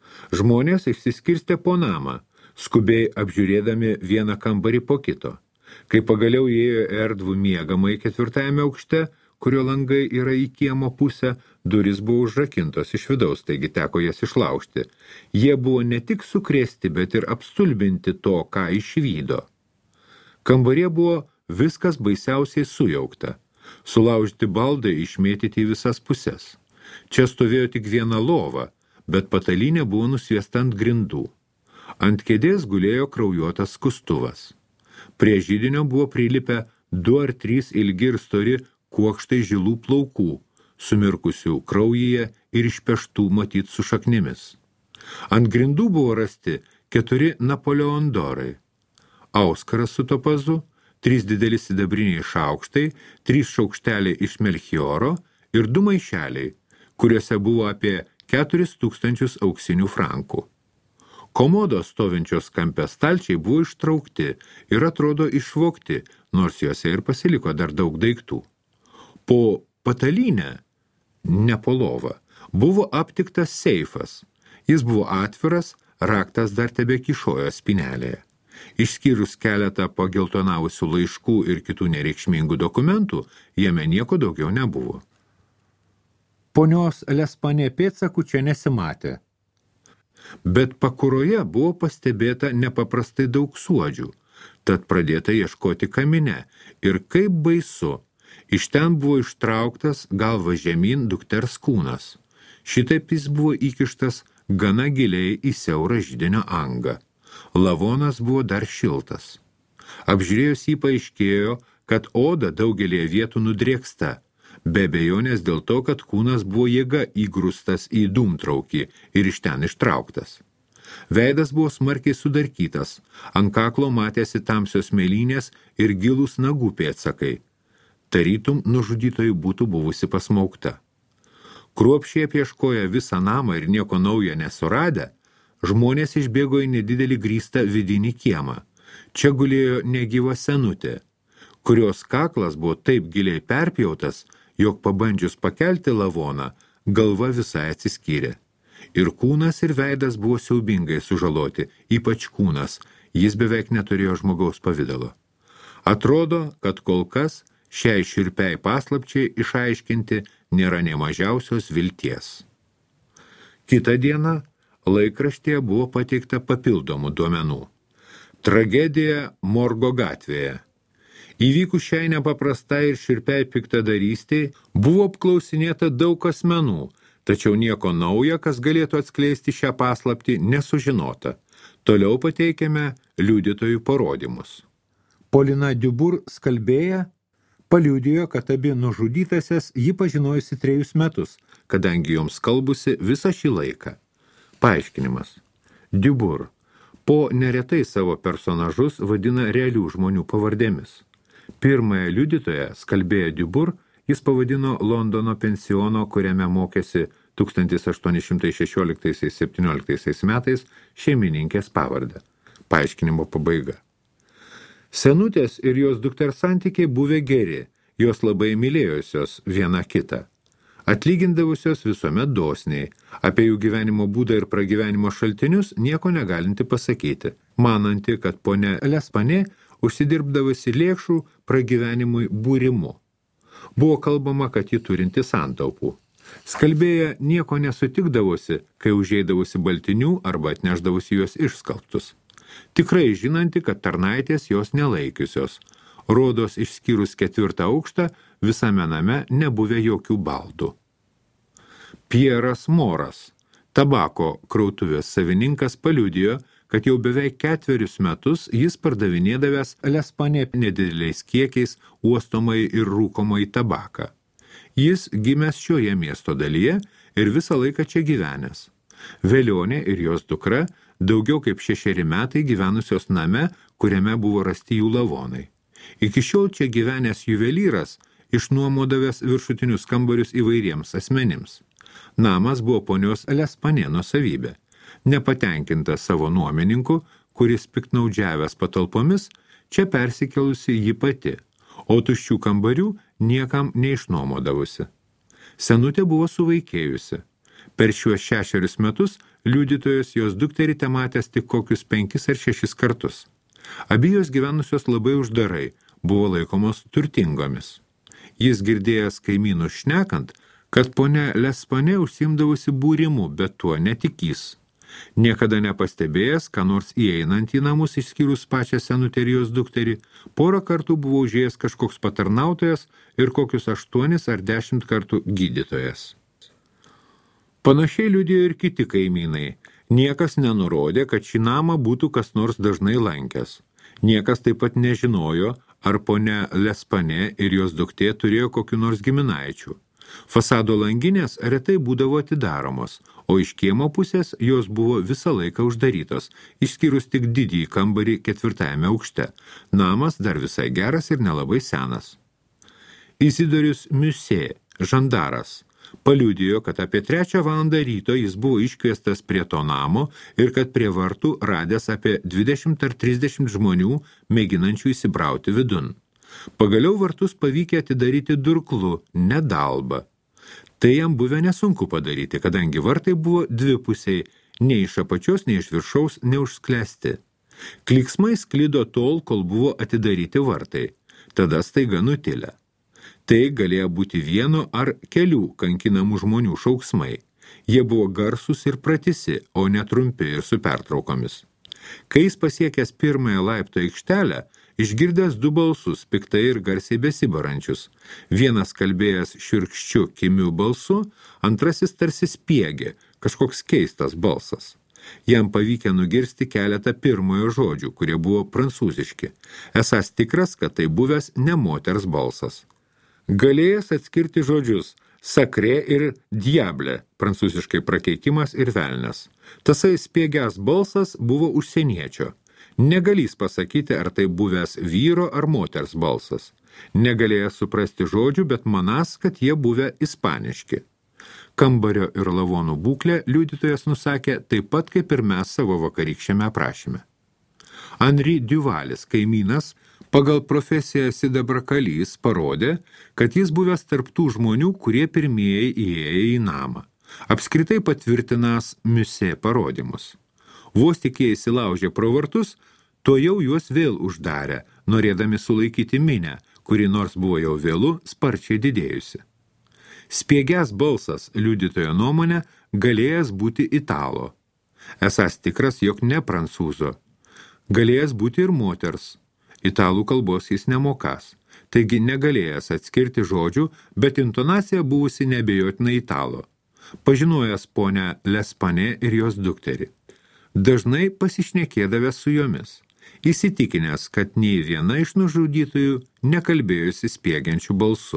Speaker 1: Žmonės išsiskirstė po namą, skubiai apžiūrėdami vieną kambarį po kito. Kai pagaliau įėjo erdvų miegamai ketvirtajame aukšte, kurio langai yra į kiemo pusę, durys buvo užrakintos iš vidaus, taigi teko jas išlaužti. Jie buvo ne tik sukrėsti, bet ir apstulbinti to, ką išvydo. Kambarie buvo viskas baisiausiai sujaukta. Sulaužti baldai išmėtyti į visas puses. Čia stovėjo tik viena lova, bet patalynė buvo nusviesta ant grindų. Ant kėdės gulėjo kraujuotas skustuvas. Prie židinio buvo prilipę du ar trys ilgi ir stori kuokštai žilų plaukų, sumirkusių kraujyje ir išpeštų matyt su šaknimis. Ant grindų buvo rasti keturi Napoleondorai. Auskaras su topazu, trys dideli sidabriniai šaukštai, trys šaukšteliai iš Melchioro ir du maišeliai, kuriuose buvo apie keturis tūkstančius auksinių frankų. Komodos stovinčios kampe stalčiai buvo ištraukti ir atrodo išvogti, nors juose ir pasiliko dar daug daiktų. Po patalynę, ne po lovą, buvo aptiktas seifas. Jis buvo atviras, raktas dar tebe kišojo spynelėje. Išskyrus keletą pageltonavusių laiškų ir kitų nereikšmingų dokumentų, jame nieko daugiau nebuvo. Ponios Lespanė pėdsakų čia nesimatė. Bet pakuroje buvo pastebėta nepaprastai daug suodžių, tad pradėta ieškoti kamine. Ir kaip baisu, iš ten buvo ištrauktas galva žemyn dukters kūnas. Šitaip jis buvo įkištas gana giliai į siaurą židinio angą. Lavonas buvo dar šiltas. Apžiūrėjus jį paaiškėjo, kad oda daugelėje vietų nudrėksta, be abejonės dėl to, kad kūnas buvo jėga įgrūstas į dūmtraukį ir iš ten ištrauktas. Veidas buvo smarkiai sudarkytas, ant kaklo matėsi tamsios mėlynės ir gilūs nagų pėdsakai. Tarytum nužudytojų būtų buvusi pasmaukta. Kruopščiai apieškoję visą namą ir nieko naujo nesuradę, žmonės išbėgo į nedidelį grįstą vidinį kiemą. Čia gulėjo negyva senutė, kurios kaklas buvo taip giliai perpjautas, jog pabandžius pakelti lavoną, galva visai atsiskyrė. Ir kūnas ir veidas buvo siaubingai sužaloti, ypač kūnas, jis beveik neturėjo žmogaus pavidalo. Atrodo, kad kol kas šiai šiurpiai paslapčiai išaiškinti nėra nė mažiausios vilties. Kitą dieną laikraštyje buvo pateikta papildomų duomenų. Tragedija Morgo gatvėje. Įvykus šiai nepaprastai ir šiurpiai piktadarystiai buvo apklausinėta daug asmenų, tačiau nieko nauja, kas galėtų atskleisti šią paslaptį, nesužinota. Toliau pateikiame liudytojų parodymus. Polina Dubur skalbėja paliudijo, kad abi nužudytasias ji pažinojusi trejus metus, kadangi joms kalbusi visą šį laiką. Paaiškinimas. Dubur po neretai savo personažus vadina realių žmonių pavardėmis. Pirmąją liudytoją, skalbėją Dubur, jis pavadino Londono pensiono, kuriame mokėsi tūkstantis aštuoni šimtai šešioliktais septynioliktais metais šeimininkės pavardę. Paaiškinimo pabaiga. Senutės ir jos dukters santykiai buvę geri, jos labai mylėjusios viena kitą. Atlygindavusios visuomet dosniai, apie jų gyvenimo būdą ir pragyvenimo šaltinius nieko negalinti pasakyti, mananti, kad ponia Lespanė užsidirbdavusi lėšų pragyvenimui būrimu. Buvo kalbama, kad ji turinti santaupų. Skalbėja nieko nesutikdavusi, kai užeidavusi baltinių arba atnešdavusi juos išskalbtus. Tikrai žinanti, kad tarnaitės jos nelaikiusios. Rodos išskyrus ketvirtą aukštą, visame name nebuvę jokių baldų. Pieras Moras, tabako krautuvės savininkas, paliudijo, kad jau beveik ketverius metus jis pardavinėdavęs Lespanė nedideliais kiekiais uostomai ir rūkomai tabaką. Jis gimęs šioje miesto dalyje ir visą laiką čia gyvenęs. Velionė ir jos dukra daugiau kaip šešeri metai gyvenusios name, kuriame buvo rasti jų lavonai. Iki šiol čia gyvenęs juvelyras išnuomodavęs viršutinius kambarius įvairiems asmenims. Namas buvo ponios Lespanė nuosavybė. Nepatenkinta savo nuomininku, kuris piktnaudžiavęs patalpomis, čia persikelusi ji pati, o tuščių kambarių niekam neišnuomodavusi. Senutė buvo suvaikėjusi. Per šiuos šešerius metus liudytojos jos dukterį tematęs tik kokius penkis ar šešis kartus. Abi jos gyvenusios labai uždarai, buvo laikomos turtingomis. Jis girdėjęs kaimynų šnekant, kad ponia Lespanė užsimdavusi būrimu, bet tuo netikys. Niekada nepastebėjęs, ką nors įeinant į namus išskyrus pačią senutę ir jos dukterį, porą kartų buvo užėjęs kažkoks patarnautojas ir kokius aštuonis ar dešimt kartų gydytojas. Panašiai liudijo ir kiti kaimynai. Niekas nenurodė, kad šį namą būtų kas nors dažnai lankęs. Niekas taip pat nežinojo, ar ponia Lespanė ir jos duktė turėjo kokių nors giminaičių. Fasado langinės retai būdavo atidaromos, o iš kiemo pusės jos buvo visą laiką uždarytos, išskyrus tik didįjį kambarį ketvirtajame aukšte. Namas dar visai geras ir nelabai senas. Izidorius Musė, žandaras, paliudijo, kad apie trečią valandą ryto jis buvo iškviestas prie to namo ir kad prie vartų radęs apie dvidešimt ar trisdešimt žmonių, mėginančių įsibrauti vidun. Pagaliau vartus pavykę atidaryti durklu, ne dalba. Tai jam buvę nesunku padaryti, kadangi vartai buvo dvipusiai, nei iš apačios, nei iš viršaus neužsklęsti. Klyksmai sklido tol, kol buvo atidaryti vartai, tada staiga nutilę. Tai galėjo būti vieno ar kelių kankinamų žmonių šauksmai. Jie buvo garsūs ir pratisi, o netrumpi ir su pertraukomis. Kai jis pasiekęs pirmąją laipto aikštelę, išgirdęs du balsus, piktai ir garsiai besibarančius. Vienas kalbėjęs šiurkščiu kimiu balsu, antrasis tarsi spiegė, kažkoks keistas balsas. Jam pavykę nugirsti keletą pirmojo žodžių, kurie buvo prancūziški. Esąs tikras, kad tai buvęs ne moters balsas. Galėjęs atskirti žodžius sakrė ir diable, prancūziškai prakeikimas ir velnias. Tasai spiegias balsas buvo užsieniečio. Negalys pasakyti, ar tai buvęs vyro ar moters balsas. Negalėjęs suprasti žodžių, bet manas, kad jie buvę ispaniški. Kambario ir lavonų būklę liudytojas nusakė taip pat, kaip ir mes savo vakarykščiame aprašyme. Henri Duvalis, kaimynas, pagal profesiją sidabrakalys, parodė, kad jis buvęs tarptų žmonių, kurie pirmieji įėjo į namą. Apskritai patvirtinas Musė parodymus. Vos tik jie įsilaužė pro vartus, to jau juos vėl uždarė, norėdami sulaikyti minę, kuri nors buvo jau vėlu sparčiai didėjusi. Spiegias balsas, liudytojo nuomonė, galėjęs būti italo. Esąs tikras, jog ne prancūzo. Galėjęs būti ir moters. Italų kalbos jis nemokas, taigi negalėjęs atskirti žodžių, bet intonacija buvusi neabejotinai italo. Pažinojęs ponę Lespanė ir jos dukterį. Dažnai pasišnekėdavęs su jomis, įsitikinęs, kad nei viena iš nužudytojų nekalbėjusi spiegiančių balsu.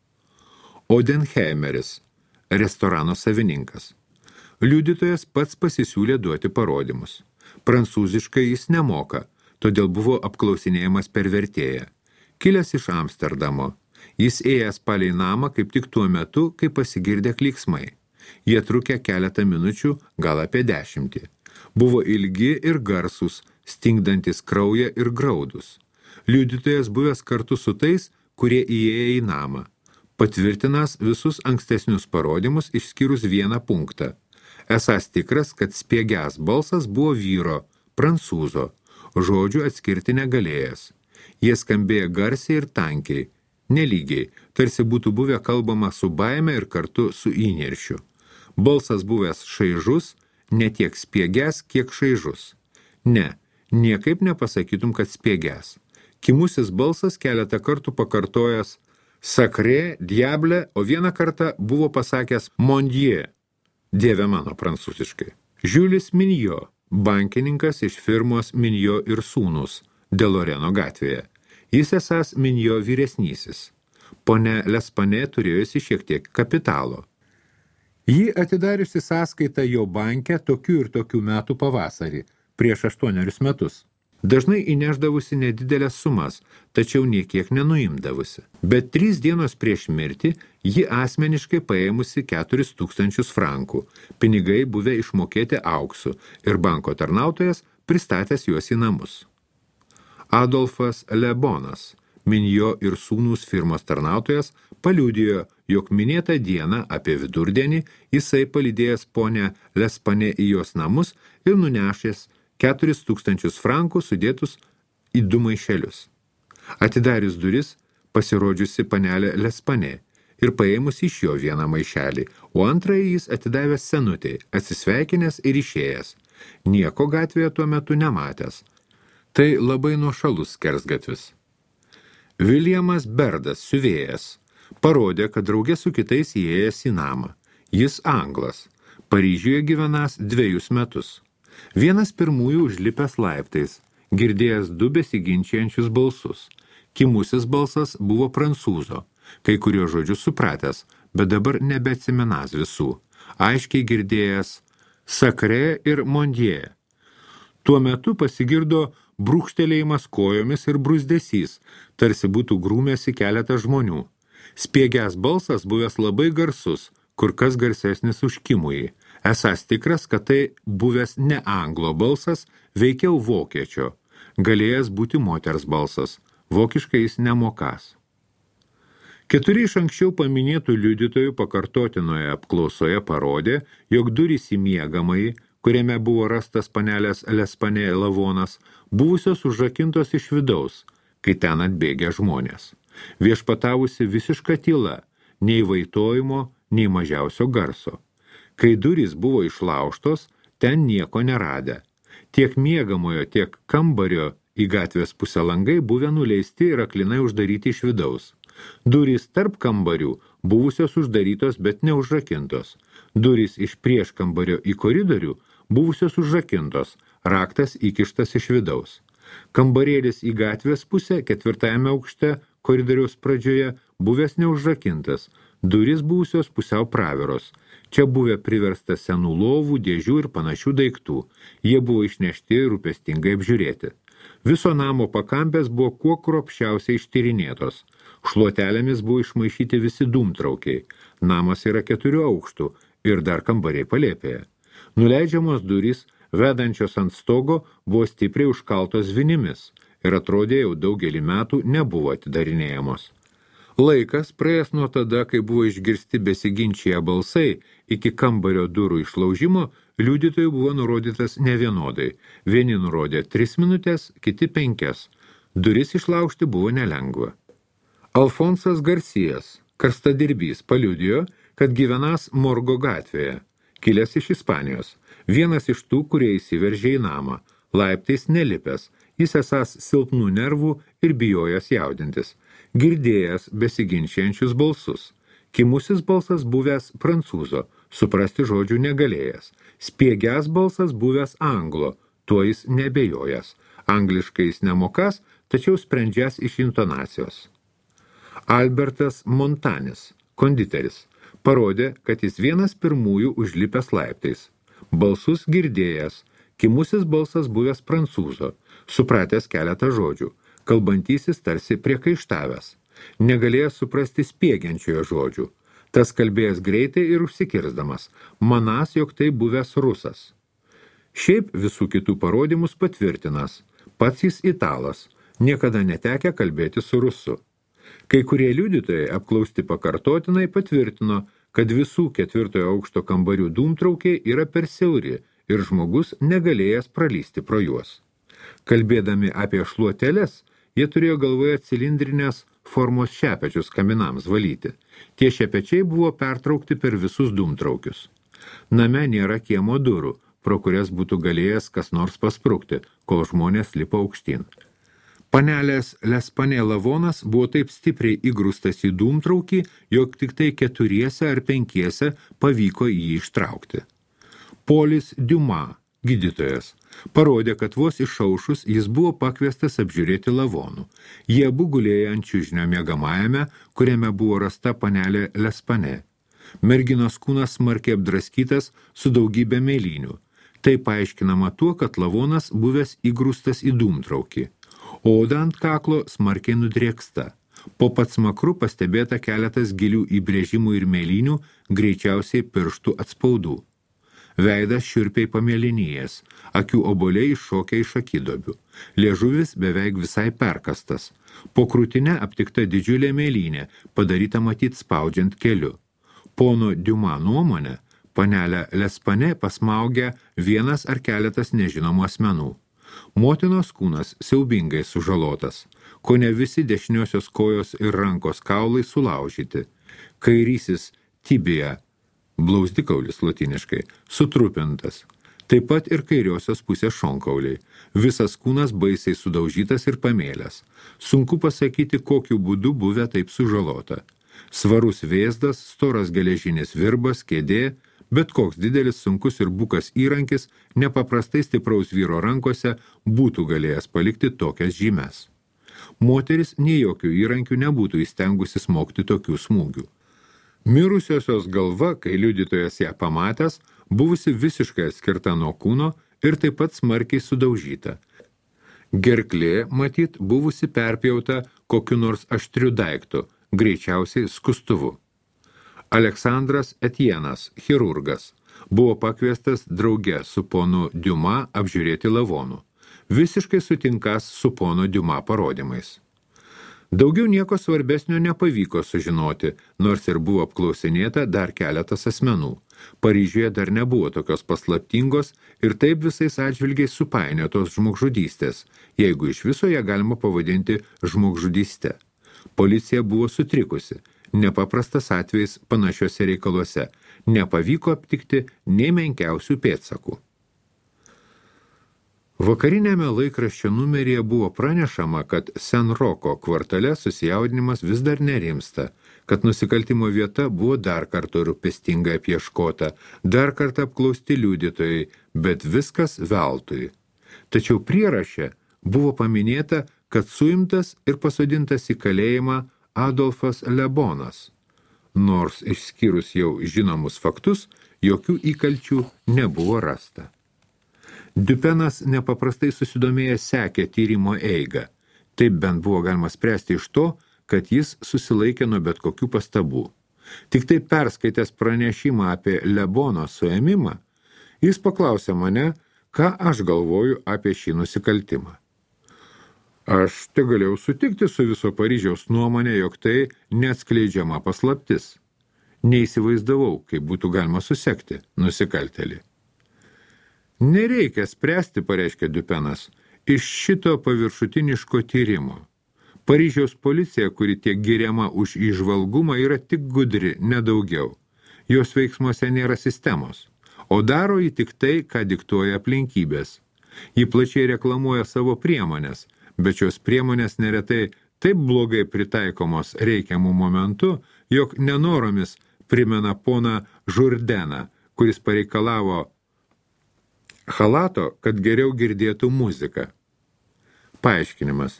Speaker 1: Odenheimeris, restorano savininkas. Liudytojas pats pasisiūlė duoti parodymus. Prancūziškai jis nemoka, todėl buvo apklausinėjamas per vertėją. Kilęs iš Amsterdamo, jis ėjęs palei namą kaip tik tuo metu, kai pasigirdė klyksmai. Jie trukę keletą minučių, gal apie dešimtį. Buvo ilgi ir garsūs, stingdantis kraują ir graudus. Liudytojas buvęs kartu su tais, kurie įėjo į namą. Patvirtinas visus ankstesnius parodymus išskyrus vieną punktą. Esas tikras, kad spiegias balsas buvo vyro, prancūzo, žodžių atskirti negalėjęs. Jie skambėjo garsiai ir tankiai, nelygiai, tarsi būtų buvę kalbama su baime ir kartu su įniršiu. Balsas buvęs šaižus, ne tiek spiegias, kiek šaižus. Ne, niekaip nepasakytum, kad spiegias. Kimusis balsas keletą kartų pakartojęs Sacré, diable, o vieną kartą buvo pasakęs Mon Dieu, Dieve mano prancūziškai. Jules Minjo, bankininkas iš firmos Minjo ir sūnus, Deloreno gatvėje. Jis esas Minjo vyresnysis. Pone Lespane turėjusi šiek tiek kapitalo. Ji atidariusi sąskaitą jo banke tokių ir tokių metų pavasarį, prieš aštuonerius metus. Dažnai įneždavusi nedidelės sumas, tačiau niekiek nenuimdavusi. Bet trys dienos prieš mirtį ji asmeniškai paėmusi keturis tūkstančius frankų. Pinigai buvę išmokėti auksu ir banko tarnautojas pristatęs juos į namus. Adolfas Lebonas, Minjo ir sūnūs firmos tarnautojas, paliudijo, jog minėtą dieną apie vidurdienį jisai palydėjęs ponę Lespane į jos namus ir nunešęs keturis tūkstančius frankų sudėtus į du maišelius. Atidarius duris, pasirodžiusi panelė Lespane ir paėmus iš jo vieną maišelį, o antrąjį jis atidavęs senutei, atsisveikinęs ir išėjęs. Nieko gatvėje tuo metu nematęs. Tai labai nuošalus skersgatvis. Williamas Berdas, siuvėjas, parodė, kad draugė su kitais įėjęs į namą. Jis anglas, Paryžiuje gyvenas dviejus metus. Vienas pirmųjų užlipęs laiptais, girdėjęs du besiginčiančius balsus. Kimusis balsas buvo prancūzo, kai kurio žodžius supratęs, bet dabar nebeatsimenąs visų. Aiškiai girdėjęs Sacré ir Mon Dieu. Tuo metu pasigirdo brūkštelėjimas kojomis ir brūzdesys, tarsi būtų grūmėsi keletą žmonių. Spiegias balsas buvęs labai garsus, kur kas garsesnis už Kimųjį. Esas tikras, kad tai buvęs ne anglo balsas, veikiau vokiečio. Galėjęs būti moters balsas. Vokiškai jis nemokas. Keturi iš anksčiau paminėtų liudytojų pakartotinoje apklausoje parodė, jog durys į miegamąjį, kuriame buvo rastas panelės Lespane lavonas, buvusios užrakintos iš vidaus, kai ten atbėgė žmonės. Viešpatavusi visiška tyla, nei vaitojimo, nei mažiausio garso. Kai durys buvo išlaužtos, ten nieko neradę. Tiek miegamojo, tiek kambario į gatvės pusę langai buvę nuleisti ir aklinai uždaryti iš vidaus. Durys tarp kambarių buvusios uždarytos, bet neužrakintos. Durys iš prieš kambario į koridorių buvusios užrakintos, raktas įkištas iš vidaus. Kambarėlis į gatvės pusę ketvirtajame aukšte koridoriaus pradžioje buvęs neužrakintas, durys buvusios pusiau praviros. Čia buvę priversta senų lovų, dėžių ir panašių daiktų. Jie buvo išnešti ir rūpestingai apžiūrėti. Viso namo pakampės buvo kuo kruopščiausiai ištyrinėtos. Šluotelėmis buvo išmaišyti visi dūmtraukiai. Namas yra keturių aukštų ir dar kambariai palėpėje. Nuleidžiamos durys, vedančios ant stogo, buvo stipriai užkaltos vinimis ir atrodė jau daugelį metų nebuvo atidarinėjamos. Laikas, praėjęs nuo tada, kai buvo išgirsti besiginčyje balsai, iki kambario durų išlaužimo, liudytojų buvo nurodytas nevienodai. Vieni nurodė tris minutės, kiti penkias. Duris išlaužti buvo nelengva. Alfonsas Garcijas, karstadirbys, paliudijo, kad gyvenas Morgo gatvėje, kilęs iš Ispanijos. Vienas iš tų, kurie įsiveržė į namą, laiptais nelipęs, jis esas silpnų nervų ir bijojęs jaudintis. Girdėjęs besiginčiančius balsus. Kimusis balsas buvęs prancūzo, suprasti žodžių negalėjęs. Spiegias balsas buvęs anglo, tuo jis nebejojęs. Angliškai jis nemokas, tačiau sprendžias iš intonacijos. Albertas Montanis, konditeris, parodė, kad jis vienas pirmųjų užlipęs laiptais. Balsus girdėjęs, kimusis balsas buvęs prancūzo, supratęs keletą žodžių. Kalbantysis tarsi priekaištavęs. Negalėjęs suprasti spiegiančiojo žodžių. Tas kalbėjęs greitai ir užsikirsdamas. Manas, jog tai buvęs rusas. Šiaip visų kitų parodymus patvirtinas. Pats jis italas, niekada netekę kalbėti su rusu. Kai kurie liudytojai apklausti pakartotinai patvirtino, kad visų ketvirtojo aukšto kambarių dūmtraukiai yra per siauri ir žmogus negalėjęs pralysti pro juos. Kalbėdami apie šluoteles, jie turėjo galvoje cilindrinės formos šepečius kaminams valyti. Tie šepečiai buvo pertraukti per visus dūmtraukius. Name nėra kiemo durų, pro kurias būtų galėjęs kas nors pasprukti, kol žmonės lipa aukštyn. Panelės Lespanė lavonas buvo taip stipriai įgrūstas į dūmtraukį, jog tik tai keturiese ar penkiese pavyko jį ištraukti. Polis Diuma, gydytojas, parodė, kad vos išaušus jis buvo pakviestas apžiūrėti lavonų. Jie abu gulėjo ant čiužnio miegamajame, kuriame buvo rasta panelė Lespanė. Merginos kūnas smarkiai apdraskytas su daugybė mėlynių. Tai paaiškinama tuo, kad lavonas buvęs įgrūstas į dūmtraukį. Oda ant kaklo smarkiai nudrėksta. Po pat smakru pastebėta keletas gilių įbrėžimų ir mėlynių, greičiausiai pirštų atspaudų. Veidas šiurpiai pamėlynėjęs, akių obuoliai iššokia iš akidobių. Liežuvis beveik visai perkastas. Po krūtine aptikta didžiulė mėlynė, padaryta matyt spaudžiant keliu. Pono Diuma nuomonė, panelę Lespanė pasmaugia vienas ar keletas nežinomų asmenų. Motinos kūnas siaubingai sužalotas, kone visi dešiniosios kojos ir rankos kaulai sulaužyti. Kairysis tibija, blauzdikaulis latiniškai, sutrupintas. Taip pat ir kairiosios pusės šonkauliai. Visas kūnas baisiai sudaužytas ir pamėlęs. Sunku pasakyti, kokiu būdu buvę taip sužalota. Svarus vėzdas, storas geležinis virbas, kėdė, bet koks didelis, sunkus ir bukas įrankis nepaprastai stipraus vyro rankose būtų galėjęs palikti tokias žymes. Moteris nei jokių įrankių nebūtų įstengusi smogti tokių smūgių. Mirusiosios galva, kai liudytojas ją pamatęs, buvusi visiškai atskirta nuo kūno ir taip pat smarkiai sudaužyta. Gerklė, matyt, buvusi perpjauta kokiu nors aštriu daiktu, greičiausiai skustuvu. Aleksandras Etienas, chirurgas, buvo pakviestas drauge su ponu Diuma apžiūrėti lavonų. Visiškai sutinkas su pono Diuma parodymais. Daugiau nieko svarbesnio nepavyko sužinoti, nors ir buvo apklausinėta dar keletas asmenų. Paryžiuje dar nebuvo tokios paslaptingos ir taip visais atžvilgiais supainiotos žmogžudystės, jeigu iš viso ją galima pavadinti žmogžudyste. Policija buvo sutrikusi. Nepaprastas atvejis panašiuose reikaluose. Nepavyko aptikti nei menkiausių pėdsakų. Vakarinėme laikraščio numeryje buvo pranešama, kad Senroko kvartale susijaudinimas vis dar nerimsta, kad nusikaltimo vieta buvo dar kartą rūpestingai apieškota, dar kartą apklausti liudytojai, bet viskas veltui. Tačiau prieraše buvo paminėta, kad suimtas ir pasodintas į kalėjimą Adolfas Lebonas, nors išskyrus jau žinomus faktus, jokių įkalčių nebuvo rasta. Dupenas nepaprastai susidomėjęs sekė tyrimo eigą. Taip bent buvo galima spręsti iš to, kad jis susilaikė nuo bet kokių pastabų. Tik tai perskaitęs pranešimą apie Lebono suėmimą, jis paklausė mane, ką aš galvoju apie šį nusikaltimą. Aš te galėjau sutikti su viso Paryžiaus nuomonė, jog tai neatskleidžiama paslaptis. Neįsivaizdavau, kaip būtų galima susekti nusikaltelį. Nereikia spręsti, pareiškė Dupenas, iš šito paviršutiniško tyrimo. Paryžiaus policija, kuri tiek giriama už įžvalgumą, yra tik gudri, nedaugiau. Jos veiksmuose nėra sistemos, o daro jį tik tai, ką diktuoja aplinkybės. Ji plačiai reklamuoja savo priemonės, bet šios priemonės neretai taip blogai pritaikomos reikiamų momentu, jog nenoromis primena poną Žurdeną, kuris pareikalavo chalato, kad geriau girdėtų muziką. Paaiškinimas.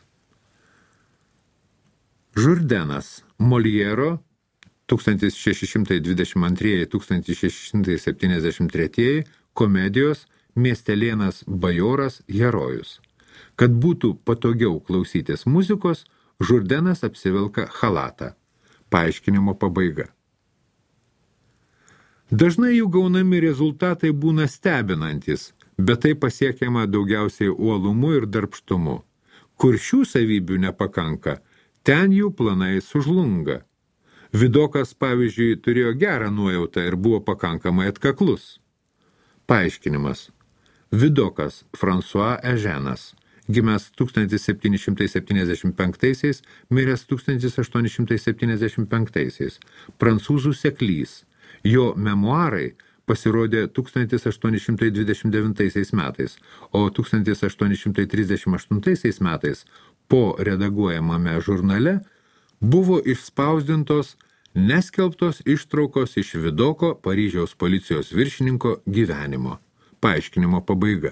Speaker 1: Žurdenas, Moliero, tūkstantis šeši šimtai dvidešimt antri - tūkstantis šeši šimtai septyniasdešimt trys, komedijos Miestelėnas bajoras herojus. Kad būtų patogiau klausytis muzikos, Žurdenas apsivilka chalatą. Paaiškinimo pabaiga. Dažnai jų gaunami rezultatai būna stebinantis, bet tai pasiekiama daugiausiai uolumu ir darbštumu. Kur šių savybių nepakanka, ten jų planai sužlunga. Vidokas, pavyzdžiui, turėjo gerą nuojautą ir buvo pakankamai atkaklus. Paaiškinimas. Vidokas François Eženas, gimęs tūkstantis septyni šimtai septyniasdešimt penktaisiais, miręs tūkstantis aštuoni šimtai septyniasdešimt penktaisiais, prancūzų seklys. Jo memuarai pasirodė tūkstantis aštuoni šimtai dvidešimt devintaisiais metais, o tūkstantis aštuoni šimtai trisdešimt aštuntaisiais metais po redaguojamame žurnale buvo išspausdintos neskelbtos ištraukos iš Vidoko, Paryžiaus policijos viršininko gyvenimo. Paaiškinimo pabaiga.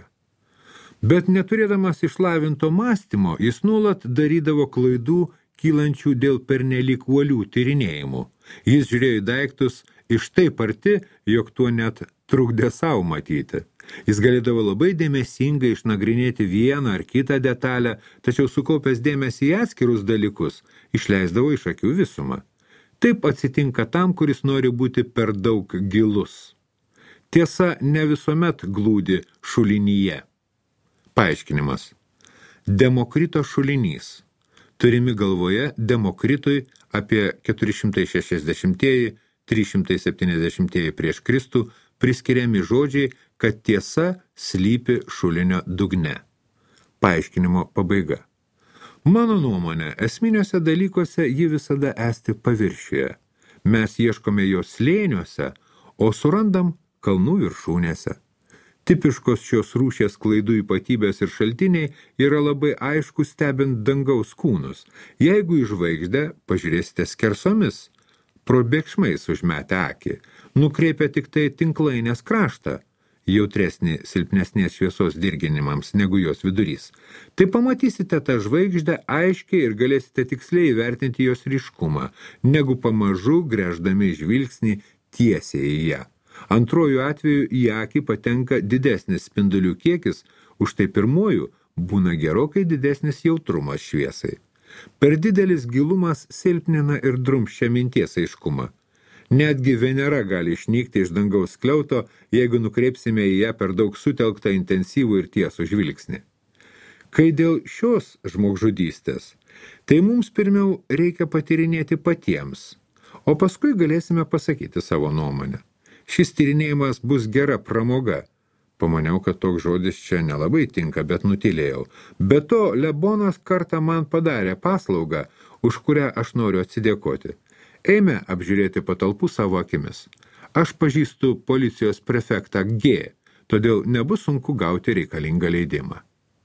Speaker 1: Bet neturėdamas išlavinto mąstymo, jis nuolat darydavo klaidų kylančių dėl pernelyg uolių tyrinėjimų. Jis žiūrėjo į daiktus iš taip arti, jog tuo net trukdė savo matyti. Jis galėdavo labai dėmesingai išnagrinėti vieną ar kitą detalę, tačiau sukaupęs dėmesį į atskirus dalykus, išleisdavo iš akių visumą. Taip atsitinka tam, kuris nori būti per daug gilus. Tiesa, ne visuomet glūdi šulinyje. Paaiškinimas. Demokrito šulinys. Turimi galvoje Demokritui apie keturi šimtai šešiasdešimtieji trys šimtai septyniasdešimtieji prieš Kristų priskiriami žodžiai, kad tiesa slypi šulinio dugne. Paaiškinimo pabaiga. Mano nuomonė, esminiuose dalykuose ji visada esti paviršiuje. Mes ieškome jos slėniuose, o surandam kalnų viršūnėse. Tipiškos šios rūšies klaidų ypatybės ir šaltiniai yra labai aišku stebint dangaus kūnus. Jeigu į žvaigždę pažiūrėsite skersomis, probėgšmais užmetę akį, nukreipia tik tai tinklainės kraštą, jautresnį silpnesnės šviesos dirginimams negu jos vidurys. Tai pamatysite tą žvaigždę aiškiai ir galėsite tiksliai įvertinti jos ryškumą, negu pamažu gręždami žvilgsnį tiesiai į ją. Antruoju atveju į akį patenka didesnis spindulių kiekis, už tai pirmuoju būna gerokai didesnis jautrumas šviesai. Per didelis gilumas silpnina ir drumsčia minties aiškumą. Netgi Venera gali išnykti iš dangaus skliauto, jeigu nukreipsime į ją per daug sutelktą intensyvų ir tiesų žvilgsnį. Kai dėl šios žmogžudystės, tai mums pirmiau reikia patyrinėti patiems, o paskui galėsime pasakyti savo nuomonę. Šis tyrinėjimas bus gera pramoga. Pamaniau, kad toks žodis čia nelabai tinka, bet nutylėjau. Be to, Lebonas kartą man padarė paslaugą, už kurią aš noriu atsidėkoti. Eime apžiūrėti patalpų savo akimis. Aš pažįstu policijos prefektą G, todėl nebus sunku gauti reikalingą leidimą.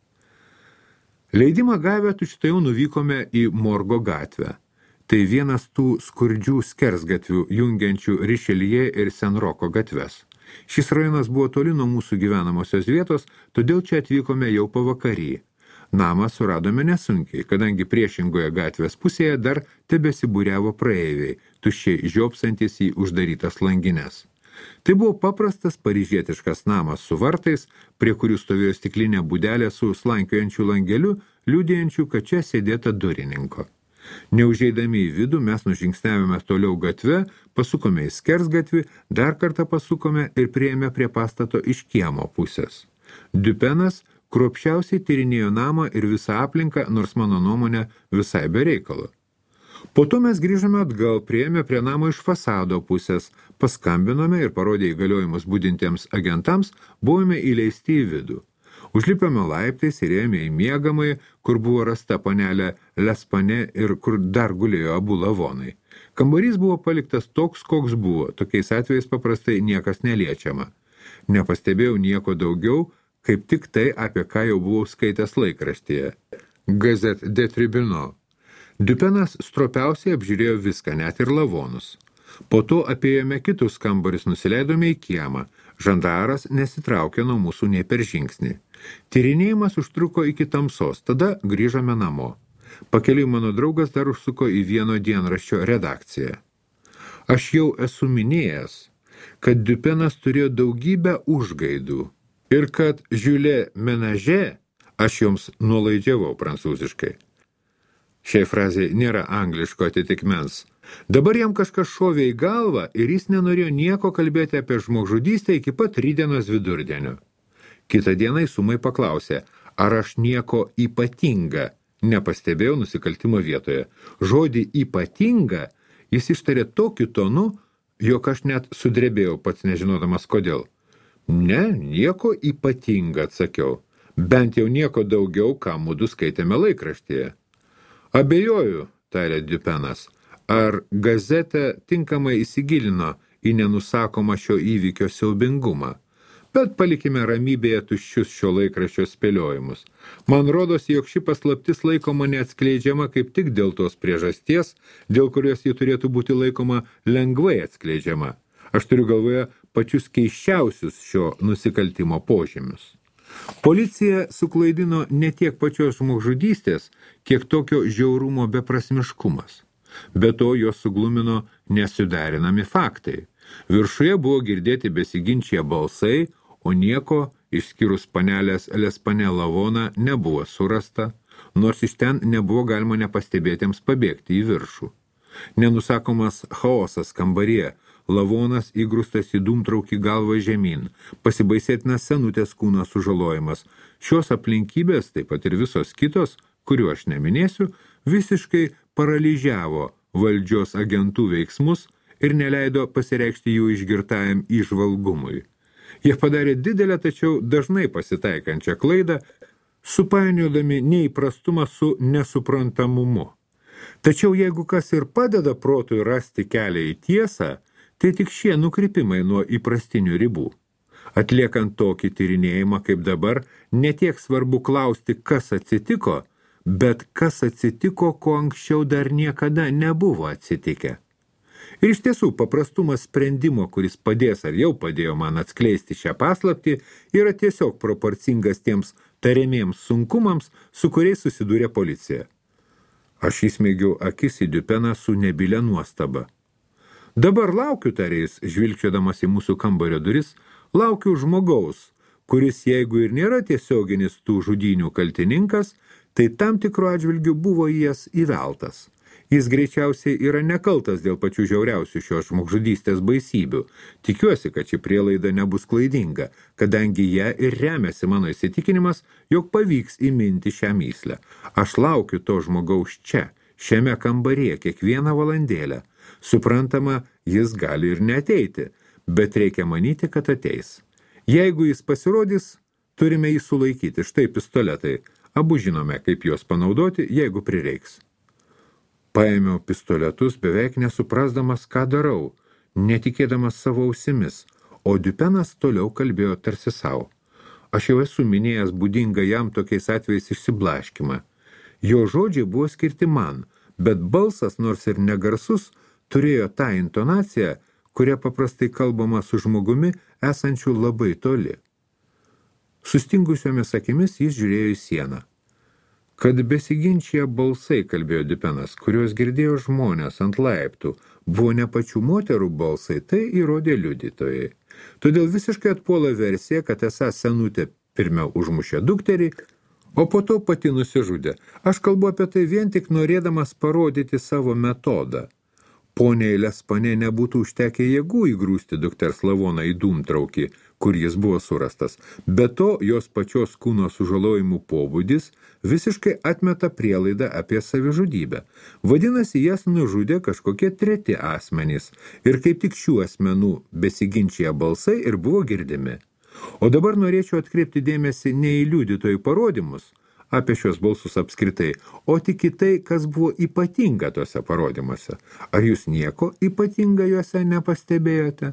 Speaker 1: Leidimą gavę tučtuojau nuvykome į Morgo gatvę. Tai vienas tų skurdžių skersgatvių jungiančių Rišeljė ir Senroko gatves. Šis rajonas buvo toli nuo mūsų gyvenamosios vietos, todėl čia atvykome jau pavakarį. Namą suradome nesunkiai, kadangi priešingoje gatvės pusėje dar tebesibūriavo praeiviai, tuščiai žiopsantis į uždarytas langines. Tai buvo paprastas paryžietiškas namas su vartais, prie kurių stovėjo stiklinė būdelė su slankiojančiu langeliu, liudijančiu, kad čia sėdėta durininko. Neužeidami į vidų mes nužingsniavome toliau gatve, pasukome į skersgatvį, dar kartą pasukome ir priėjome prie pastato iš kiemo pusės. Dupenas kruopščiausiai tyrinėjo namą ir visą aplinką, nors mano nuomonė visai be reikalo. Po to mes grįžome atgal, priėjome prie namo iš fasado pusės, paskambinome ir parodė įgaliojimus budintiems agentams, buvome įleisti į vidų. Užlipėme laiptais ir ėjome į miegamąjį, kur buvo rasta panelė Lespane ir kur dar gulėjo abu lavonai. Kambarys buvo paliktas toks, koks buvo, tokiais atvejais paprastai niekas neliečiama. Nepastebėjau nieko daugiau, kaip tik tai, apie ką jau buvau skaitęs laikraštyje. Gazette des Tribunaux. Dupenas stropiausiai apžiūrėjo viską, net ir lavonus. Po to apėjome kitus kambarius, nusileidome į kiemą. Žandaras nesitraukė nuo mūsų nei per žingsnį. Tyrinėjimas užtruko iki tamsos, tada grįžome namo. Pakeliui mano draugas dar užsuko į vieno dienraščio redakciją. Aš jau esu minėjęs, kad Dupenas turėjo daugybę užgaidų ir kad Jules Ménager, aš joms nuolaidžiavau prancūziškai. Šiai frazei nėra angliško atitikmens. Dabar jam kažkas šovė į galvą ir jis nenorėjo nieko kalbėti apie žmogžudystę iki pat rytdienos vidurdienio. Kitą dieną jis ūmai paklausė, ar aš nieko ypatinga nepastebėjau nusikaltimo vietoje. Žodį ypatinga jis ištarė tokiu tonu, jog aš net sudrebėjau pats nežinodamas kodėl. Ne, nieko ypatinga, atsakiau. Bent jau nieko daugiau, ką mudu skaitėme laikraštyje. Abejoju, tarė Dupenas, ar gazetė tinkamai įsigilino į nenusakomą šio įvykio siaubingumą. Bet palikime ramybėje tuščius šio laikraščio spėliojimus. Man rodosi, jog ši paslaptis laikoma neatskleidžiama kaip tik dėl tos priežasties, dėl kurios ji turėtų būti laikoma lengvai atskleidžiama. Aš turiu galvoje pačius keiščiausius šio nusikaltimo požymius. Policija suklaidino ne tiek pačios žmogžudystės, kiek tokio žiaurumo beprasmiškumas. Be to jos suglumino nesuderinami faktai. Viršuje buvo girdėti besiginčie balsai, o nieko, išskyrus panelės Lespane lavoną, nebuvo surasta, nors iš ten nebuvo galima nepastebėtiems pabėgti į viršų. Nenusakomas chaosas kambaryje, lavonas įgrūstas į dūmtraukį galvą žemyn, pasibaisėtinas senutės kūno sužalojimas. Šios aplinkybės, taip pat ir visos kitos, kuriuo aš neminėsiu, visiškai paralyžiavo valdžios agentų veiksmus ir neleido pasireikšti jų išgirtajam įžvalgumui. Jie padarė didelę, tačiau dažnai pasitaikančią klaidą, supainiodami neįprastumą su nesuprantamumu. Tačiau jeigu kas ir padeda protui rasti kelią į tiesą, tai tik šie nukrypimai nuo įprastinių ribų. Atliekant tokį tyrinėjimą kaip dabar, netiek svarbu klausti, kas atsitiko, bet kas atsitiko, ko anksčiau dar niekada nebuvo atsitikę. Ir iš tiesų, paprastumas sprendimo, kuris padės ar jau padėjo man atskleisti šią paslaptį, yra tiesiog proporcingas tiems tariamiems sunkumams, su kuriais susidūrė policija. Aš įsmeigiau akis į Dupeną su nebylia nuostaba. Dabar laukiu, tarės, žvilgčiodamas į mūsų kambario duris, laukiu žmogaus, kuris, jeigu ir nėra tiesioginis tų žudynių kaltininkas, tai tam tikru atžvilgiu buvo į jas įveltas. Jis greičiausiai yra nekaltas dėl pačių žiauriausių šios žmogžudystės baisybių. Tikiuosi, kad ši prielaida nebus klaidinga, kadangi ją ir remiasi mano įsitikinimas, jog pavyks įminti šią myslę. Aš laukiu to žmogaus čia, šiame kambaryje, kiekvieną valandėlę. Suprantama, jis gali ir neateiti, bet reikia manyti, kad ateis. Jeigu jis pasirodys, turime jį sulaikyti. Štai pistoletai. Abu žinome, kaip juos panaudoti, jeigu prireiks. Paėmiau pistoletus, beveik nesuprasdamas, ką darau, netikėdamas savo ausimis, o Dupenas toliau kalbėjo tarsi savo. Aš jau esu minėjęs būdingą jam tokiais atvejais išsiblaškimą. Jo žodžiai buvo skirti man, bet balsas, nors ir negarsus, turėjo tą intonaciją, kuria paprastai kalbama su žmogumi esančiu labai toli. Sustingusiomis akimis jis žiūrėjo į sieną. Kad besiginčia balsai, kalbėjo Dupenas, kuriuos girdėjo žmonės ant laiptų, buvo ne pačių moterų balsai, tai įrodė liudytojai. Todėl visiškai atpuola versija, kad esą senutė pirmiau užmušė dukterį, o po to pati nusižudė. Aš kalbu apie tai vien tik norėdamas parodyti savo metodą. Poniai Lespane nebūtų užtekę jėgų įgrūsti dukters lavoną į dūmtraukį, kur jis buvo surastas. Be to, jos pačios kūno sužalojimų pobūdis visiškai atmeta prielaidą apie savižudybę. Vadinasi, jas nužudė kažkokie treti asmenys ir kaip tik šių asmenų besiginčia balsai ir buvo girdimi. O dabar norėčiau atkreipti dėmesį ne į liudytojų parodymus apie šios balsus apskritai, o tik į tai, kas buvo ypatinga tose parodymuose. Ar jūs nieko ypatinga juose nepastebėjote?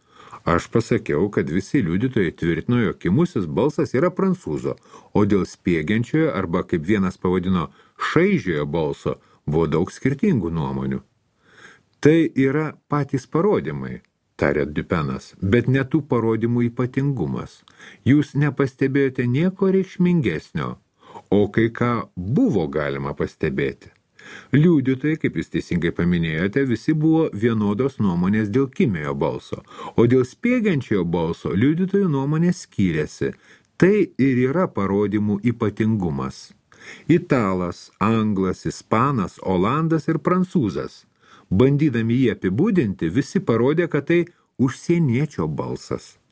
Speaker 1: Aš pasakiau, kad visi liudytojai tvirtino, jog kimusis balsas yra prancūzo, o dėl spiegiančiojo arba, kaip vienas pavadino, šaižiojo balso buvo daug skirtingų nuomonių. Tai yra patys parodymai, tarė Dupenas, bet ne tų parodymų ypatingumas. Jūs nepastebėjote nieko reikšmingesnio, o kai ką buvo galima pastebėti. Liudytojai, kaip jūs teisingai paminėjote, visi buvo vienodos nuomonės dėl kimiojo balso, o dėl spiegiančiojo balso liudytojų nuomonės skyrėsi. Tai ir yra parodymų ypatingumas. Italas, anglas, ispanas, olandas ir prancūzas. Bandydami jį apibūdinti, visi parodė, kad tai užsieniečio balsas.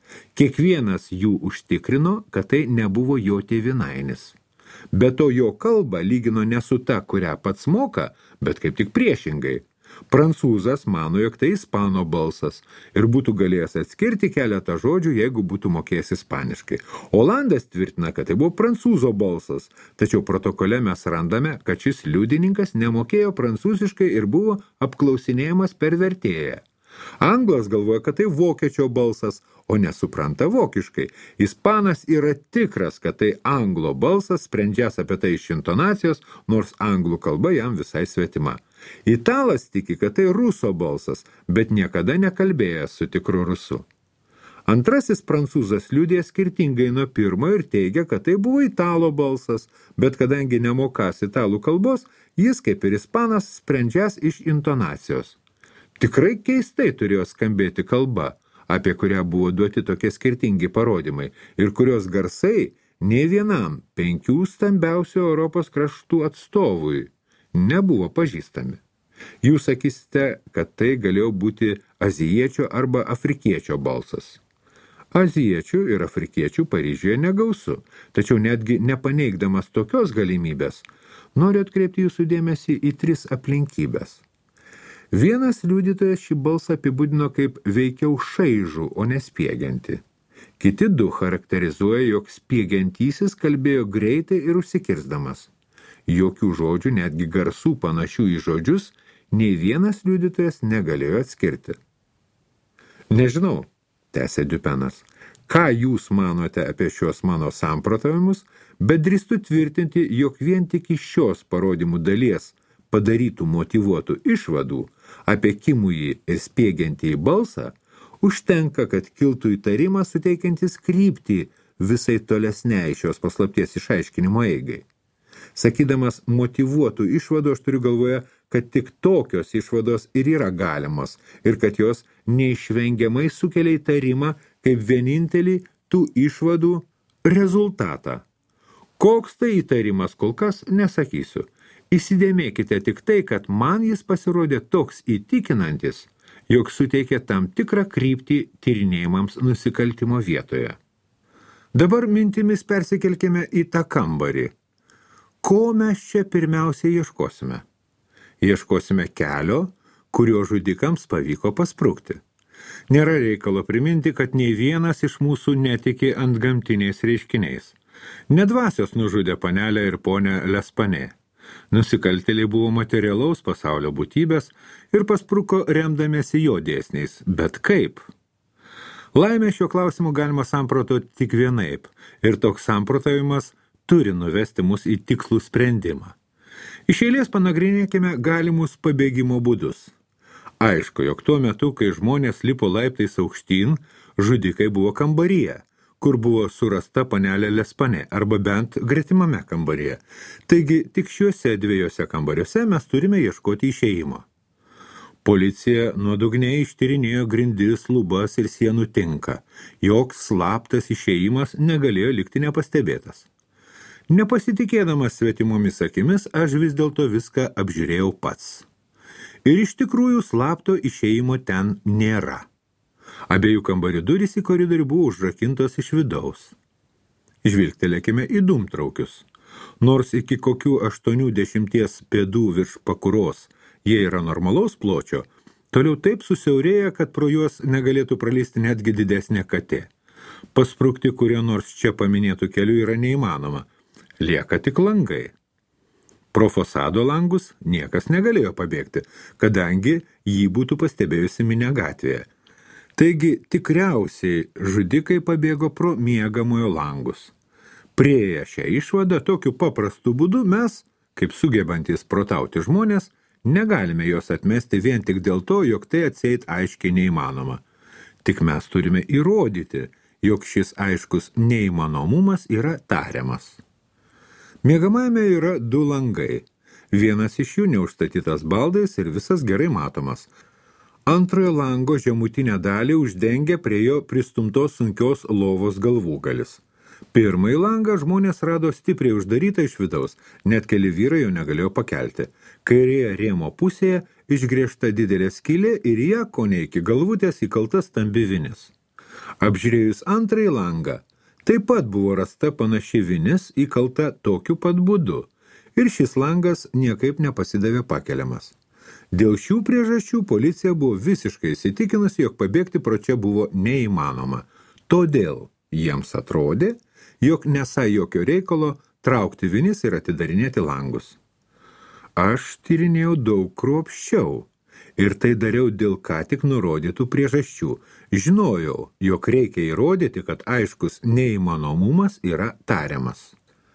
Speaker 1: Kiekvienas jų užtikrino, kad tai nebuvo jo tėvynainis. Be to jo kalbą lygino ne su ta, kurią pats moka, bet kaip tik priešingai. Prancūzas mano, jog tai ispano balsas ir būtų galėjęs atskirti keletą žodžių, jeigu būtų mokėjęs ispaniškai. Olandas tvirtina, kad tai buvo prancūzo balsas, tačiau protokole mes randame, kad šis liudininkas nemokėjo prancūziškai ir buvo apklausinėjamas per vertėją. Anglas galvoja, kad tai vokiečio balsas, o nesupranta vokiškai. Ispanas yra tikras, kad tai anglo balsas, sprendžias apie tai iš intonacijos, nors anglų kalba jam visai svetima. Italas tiki, kad tai ruso balsas, bet niekada nekalbėjęs su tikru rusu. Antrasis prancūzas liudija skirtingai nuo pirmo ir teigia, kad tai buvo italo balsas, bet kadangi nemokas italų kalbos, jis, kaip ir ispanas, sprendžias iš intonacijos. Tikrai keistai turėjo skambėti kalba, apie kurią buvo duoti tokie skirtingi parodymai ir kurios garsai nei vienam penkių stambiausių Europos kraštų atstovui nebuvo pažįstami. Jūs sakysite, kad tai galėjo būti azijiečio arba afrikiečio balsas. Azijiečių ir afrikiečių Paryžiuje negausu, tačiau netgi nepaneigdamas tokios galimybės, noriu atkreipti jūsų dėmesį į tris aplinkybės. Vienas liudytojas šį balsą apibūdino kaip veikiau šaižų, o nespiegianti. Kiti du charakterizuoja, jog spiegiantysis kalbėjo greitai ir užsikirsdamas. Jokių žodžių, netgi garsų panašių į žodžius, nei vienas liudytojas negalėjo atskirti. Nežinau, tęsė Dupenas, ką jūs manote apie šios mano samprotavimus, bet drįstu tvirtinti, jog vien tik iš šios parodymų dalies padarytų motyvuotų išvadų apie kimųjį ir spiegiantįjį balsą, užtenka, kad kiltų įtarimą suteikiantis kryptį visai tolesniai šios paslapties išaiškinimo eigai. Sakydamas motyvuotų išvadų, aš turiu galvoje, kad tik tokios išvados ir yra galimos ir kad jos neišvengiamai sukelia įtarimą kaip vienintelį tų išvadų rezultatą. Koks tai įtarimas, kol kas nesakysiu. Įsidėmėkite tik tai, kad man jis pasirodė toks įtikinantis, jog suteikė tam tikrą kryptį tyrinėjimams nusikaltimo vietoje. Dabar mintimis persikelkime į tą kambarį. Ko mes čia pirmiausiai ieškosime? Ieškosime kelio, kurio žudikams pavyko pasprukti. Nėra reikalo priminti, kad nei vienas iš mūsų netiki ant gamtiniais reiškiniais. Nedvasios nužudė panelę ir ponę Lespanė. Nusikaltėliai buvo materialaus pasaulio būtybės ir paspruko remdamiesi jo dėsniais. Bet kaip? Laimė šio klausimu galima samprotauti tik vienaip, ir toks samprotavimas turi nuvesti mus į tikslų sprendimą. Iš eilės panagrinėkime galimus pabėgimo būdus. Aišku, jog tuo metu, kai žmonės lipo laiptais aukštyn, žudikai buvo kambaryje, kur buvo surasta panelė Lespanė, arba bent gretimame kambaryje. Taigi, tik šiuose dviejose kambariuose mes turime ieškoti išėjimo. Policija nuodugniai ištyrinėjo grindis, lubas ir sienų tinką. Joks slaptas išėjimas negalėjo likti nepastebėtas. Nepasitikėdamas svetimomis akimis, aš vis dėlto viską apžiūrėjau pats. Ir iš tikrųjų slapto išėjimo ten nėra. Abiejų kambarių durys į koridorių buvo užrakintos iš vidaus. Žvilgtelėkime į dūmtraukius. Nors iki kokių aštuonių dešimties pėdų virš pakuros jie yra normalaus pločio, toliau taip susiaurėja, kad pro juos negalėtų pralysti netgi didesnė katė. Pasprukti kurio nors čia paminėtų kelių yra neįmanoma. Lieka tik langai. Pro fasado langus niekas negalėjo pabėgti, kadangi jį būtų pastebėjusi minia gatvėje. Taigi tikriausiai žudikai pabėgo pro miegamojo langus. Priėję šią išvadą, tokiu paprastu būdu mes, kaip sugebantys protauti žmonės, negalime jos atmesti vien tik dėl to, jog tai atseit aiškiai neįmanoma. Tik mes turime įrodyti, jog šis aiškus neįmanomumas yra tariamas. Miegamajame yra du langai. Vienas iš jų neužstatytas baldais ir visas gerai matomas. Antrojo lango žemutinę dalį uždengia prie jo pristumtos sunkios lovos galvūgalis. Pirmąjį langą žmonės rado stipriai uždarytą iš vidaus, net keli vyrai jo negalėjo pakelti. Kairėje rėmo pusėje išgriežta didelė skylė ir ją, kone iki galvutės, įkalta stambi vinis. Apžiūrėjus antrąjį langą, taip pat buvo rasta panaši vinis įkalta tokiu pat būdu ir šis langas niekaip nepasidavė pakeliamas. Dėl šių priežasčių policija buvo visiškai įsitikinusi, jog pabėgti pro čia buvo neįmanoma. Todėl jiems atrodė, jog nesai jokio reikalo traukti vinis ir atidarinėti langus. Aš tyrinėjau daug kruopščiau ir tai dariau dėl ką tik nurodytų priežasčių. Žinojau, jog reikia įrodyti, kad aiškus neįmanomumas yra tariamas.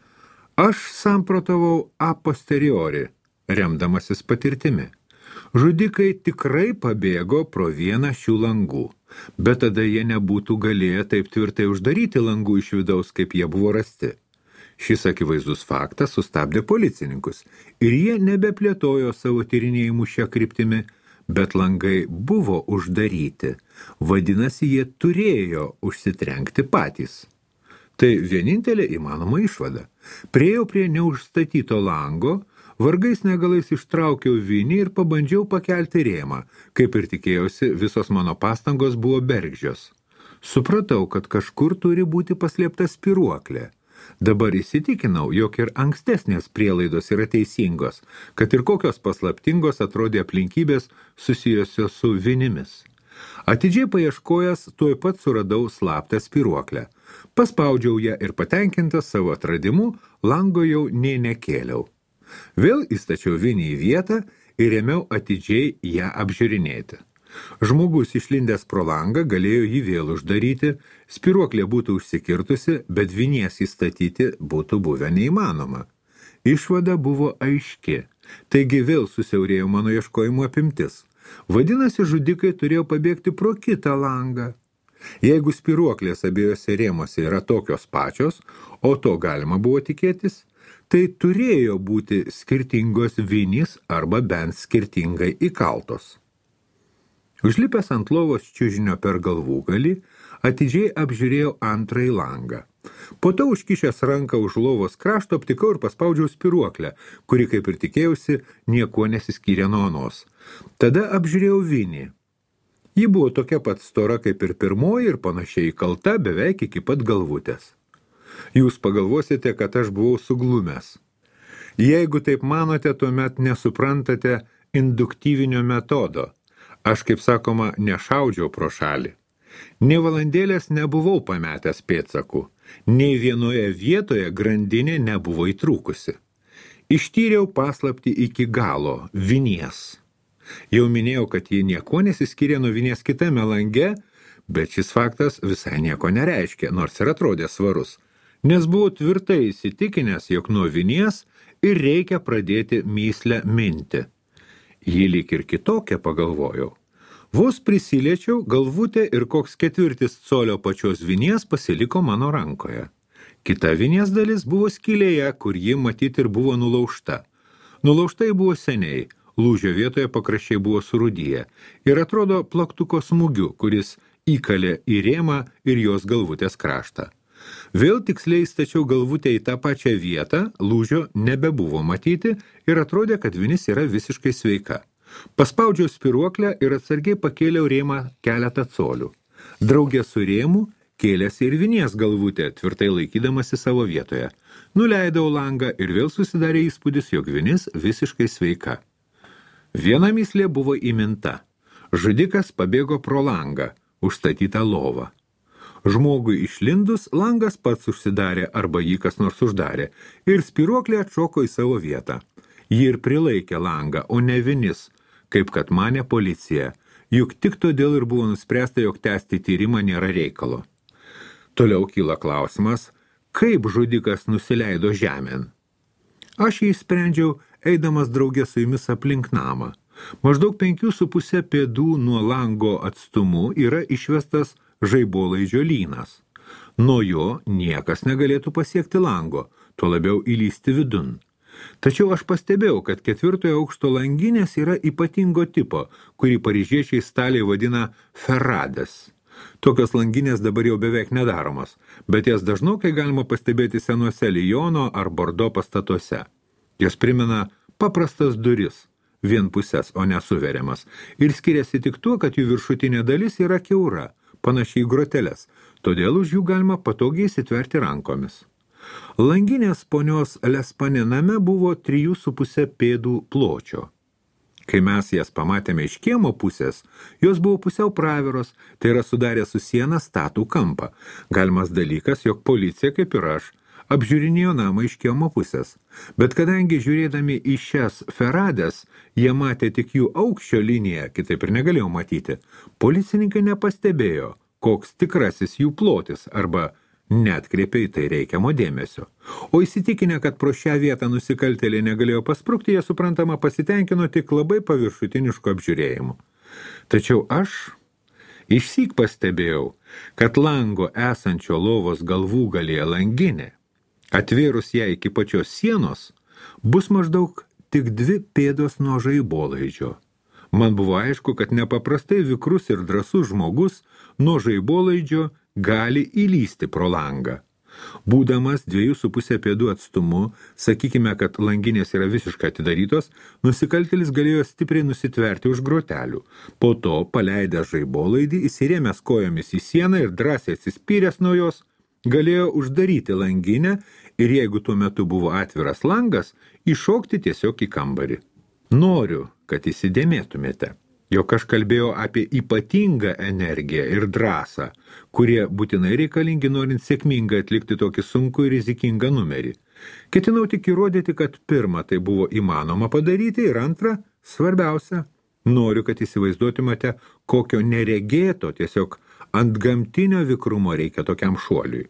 Speaker 1: Aš samprotavau a posteriori, remdamasis patirtimi. Žudikai tikrai pabėgo pro vieną šių langų, bet tada jie nebūtų galėję taip tvirtai uždaryti langų iš vidaus, kaip jie buvo rasti. Šis akivaizdus faktas sustabdė policininkus ir jie nebeplėtojo savo tyrinėjimų šią kryptimi, bet langai buvo uždaryti, vadinasi, jie turėjo užsitrenkti patys. Tai vienintelė įmanoma išvada. Priėjau prie neužstatyto lango, vargais negalais ištraukiau vinį ir pabandžiau pakelti rėmą, kaip ir tikėjausi, visos mano pastangos buvo bergždžios. Supratau, kad kažkur turi būti paslėpta spyruoklė. Dabar įsitikinau, jog ir ankstesnės prielaidos yra teisingos, kad ir kokios paslaptingos atrodė aplinkybės susijusios su vinimis. Atidžiai paieškojęs, tuoj pat suradau slaptą spyruoklę. Paspaudžiau ją ir patenkintas savo atradimu, lango jau nė nekėliau. Vėl įstačiau vinį į vietą ir ėmiau atidžiai ją apžiūrinėti. Žmogus išlindęs pro langą galėjo jį vėl uždaryti, spyruoklė būtų užsikirtusi, bet vinies įstatyti būtų buvę neįmanoma. Išvada buvo aiški, taigi vėl susiaurėjo mano ieškojimo apimtis. Vadinasi, žudikai turėjo pabėgti pro kitą langą. Jeigu spyruoklės abiejose rėmose yra tokios pačios, o to galima buvo tikėtis, tai turėjo būti skirtingos vinys arba bent skirtingai įkaltos. Užlipęs ant lovos čiužinio per galvūgalį, atidžiai apžiūrėjau antrąjį langą. Po to užkišęs ranką už lovos krašto aptikau ir paspaudžiau spyruoklę, kuri, kaip ir tikėjausi, niekuo nesiskyrė nuo anos. Tada apžiūrėjau vinį. Ji buvo tokia pat stora kaip ir pirmoji ir panašiai įkalta beveik iki pat galvutės. Jūs pagalvosite, kad aš buvau suglumęs. Jeigu taip manote, tuomet nesuprantate induktyvinio metodo. Aš, kaip sakoma, nešaudžiau pro šalį. Nė valandėlės nebuvau pametęs pėdsakų, nei vienoje vietoje grandinė nebuvo įtrūkusi. Ištyriau paslaptį iki galo, vinies. Jau minėjau, kad ji nieko nesiskyrė nuo vinies kitame lange, bet šis faktas visai nieko nereiškia, nors ir atrodė svarus, nes buvau tvirtai įsitikinęs, jog nuo vinies ir reikia pradėti mįslę minti. Ji lyg ir kitokia, pagalvojau. Vos prisiliečiau, galvutė ir koks ketvirtis colio pačios vinies pasiliko mano rankoje. Kita vinies dalis buvo skylėje, kur ji matyti ir buvo nulaužta. Nulaužtai buvo seniai, lūžio vietoje pakraščiai buvo surūdyję ir atrodo plaktuko smūgiu, kuris įkalė į rėmą ir jos galvutės kraštą. Vėl tiksliai stačiau galvutę į tą pačią vietą, lūžio nebebuvo matyti ir atrodė, kad vinis yra visiškai sveika. Paspaudžiau spyruoklę ir atsargiai pakėliau rėmą keletą colių. Draugė su rėmu kėlėsi ir vinies galvutė, tvirtai laikydamasi savo vietoje. Nuleidau langą ir vėl susidarė įspūdis, jog vinis visiškai sveika. Viena mįslė buvo įminta. Žudikas pabėgo pro langą, užstatytą lovą. Žmogui išlindus, langas pats užsidarė arba jį kas nors uždarė ir spyruoklė atšoko į savo vietą. Ji ir prilaikė langą, o ne vinis, kaip kad manė policija, juk tik todėl ir buvo nuspręsta, jog tęsti tyrimą nėra reikalo. Toliau kyla klausimas, kaip žudikas nusileido žemėn. Aš jį sprendžiau, eidamas drauge su jumis aplink namą. Maždaug penkių su pusė pėdų nuo lango atstumu yra išvestas žaibolaidžio lynas. Nuo jo niekas negalėtų pasiekti lango, tuo labiau įlysti vidun. Tačiau aš pastebėjau, kad ketvirtojo aukšto langinės yra ypatingo tipo, kurį paryžiečiai staliai vadina ferrades. Tokios langinės dabar jau beveik nedaromos, bet jas dažnokai galima pastebėti senuose Liono ar Bordo pastatuose. Jos primena paprastas duris, vienpusės, o nesuveriamas, ir skiriasi tik tuo, kad jų viršutinė dalis yra kiaura, panašiai į groteles, todėl už jų galima patogiai įsitverti rankomis. Langinės ponios Lespanė name buvo trijų su pusė pėdų pločio. Kai mes jas pamatėme iš kiemo pusės, jos buvo pusiau praviros, tai yra sudarė su siena statų kampą. Galimas dalykas, jog policija, kaip ir aš, apžiūrinėjo namą iš kiemo pusės. Bet kadangi žiūrėdami į šias feradės, jie matė tik jų aukščio liniją, kitaip ir negalėjo matyti, policininkai nepastebėjo, koks tikrasis jų plotis arba neatkreipė į tai reikiamo dėmesio. O įsitikinę, kad pro šią vietą nusikaltėliai negalėjo pasprukti, jie suprantama pasitenkino tik labai paviršutinišku apžiūrėjimu. Tačiau aš išsyk pastebėjau, kad lango esančio lovos galvų galėje langinė, atvėrus ją iki pačios sienos, bus maždaug tik dvi pėdos nuo žaibolaidžio. Man buvo aišku, kad nepaprastai vikrus ir drąsus žmogus nuo žaibolaidžio gali įlysti pro langą. Būdamas dviejų su pusė pėdų atstumu, sakykime, kad langinės yra visiškai atidarytos, nusikaltėlis galėjo stipriai nusitverti už grotelių. Po to, paleidęs žaibolaidį, įsirėmęs kojomis į sieną ir drąsiai atsispyręs nuo jos, galėjo uždaryti langinę ir jeigu tuo metu buvo atviras langas, iššokti tiesiog į kambarį. Noriu, kad įsidėmėtumėte, jog aš kalbėjau apie ypatingą energiją ir drąsą, kurie būtinai reikalingi norint sėkmingai atlikti tokį sunkų ir rizikingą numerį. Ketinau tik įrodyti, kad pirma tai buvo įmanoma padaryti ir antra, svarbiausia, noriu, kad įsivaizduotumėte, kokio neregėto, tiesiog antgamtinio vikrumo reikia tokiam šuoliui.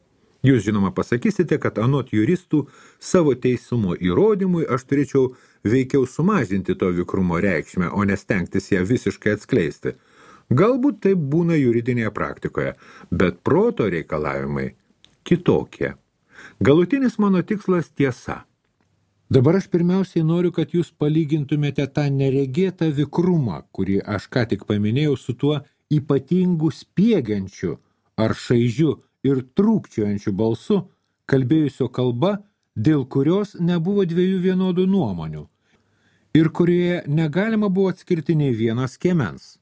Speaker 1: Jūs žinoma pasakysite, kad anot juristų savo teisumo įrodymui aš turėčiau veikiau sumažinti to vikrumo reikšmę, o nestengtis ją visiškai atskleisti. Galbūt taip būna juridinėje praktikoje, bet proto reikalavimai kitokie. Galutinis mano tikslas tiesa. Dabar aš pirmiausiai noriu, kad jūs palygintumėte tą neregėtą vikrumą, kurį aš ką tik paminėjau, su tuo ypatingu spiegiančiu ar šaižiu ir trūkčiojančiu balsu, kalbėjusio kalba, dėl kurios nebuvo dviejų vienodų nuomonių ir kurioje negalima buvo atskirti nei vienas skiemens.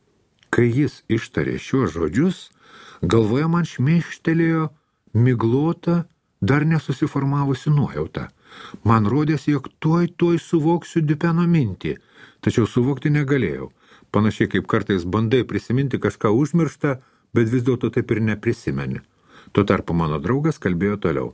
Speaker 1: Kai jis ištarė šiuos žodžius, galvoje man šmeižtelėjo miglota, dar nesusiformavusi nuojauta. Man rodėsi, jog tuoj tuoj suvoksiu Diupeno mintį, tačiau suvokti negalėjau. Panašiai kaip kartais bandai prisiminti kažką užmirštą, bet vis dėlto taip ir neprisimeni. Tuo tarpu mano draugas kalbėjo toliau.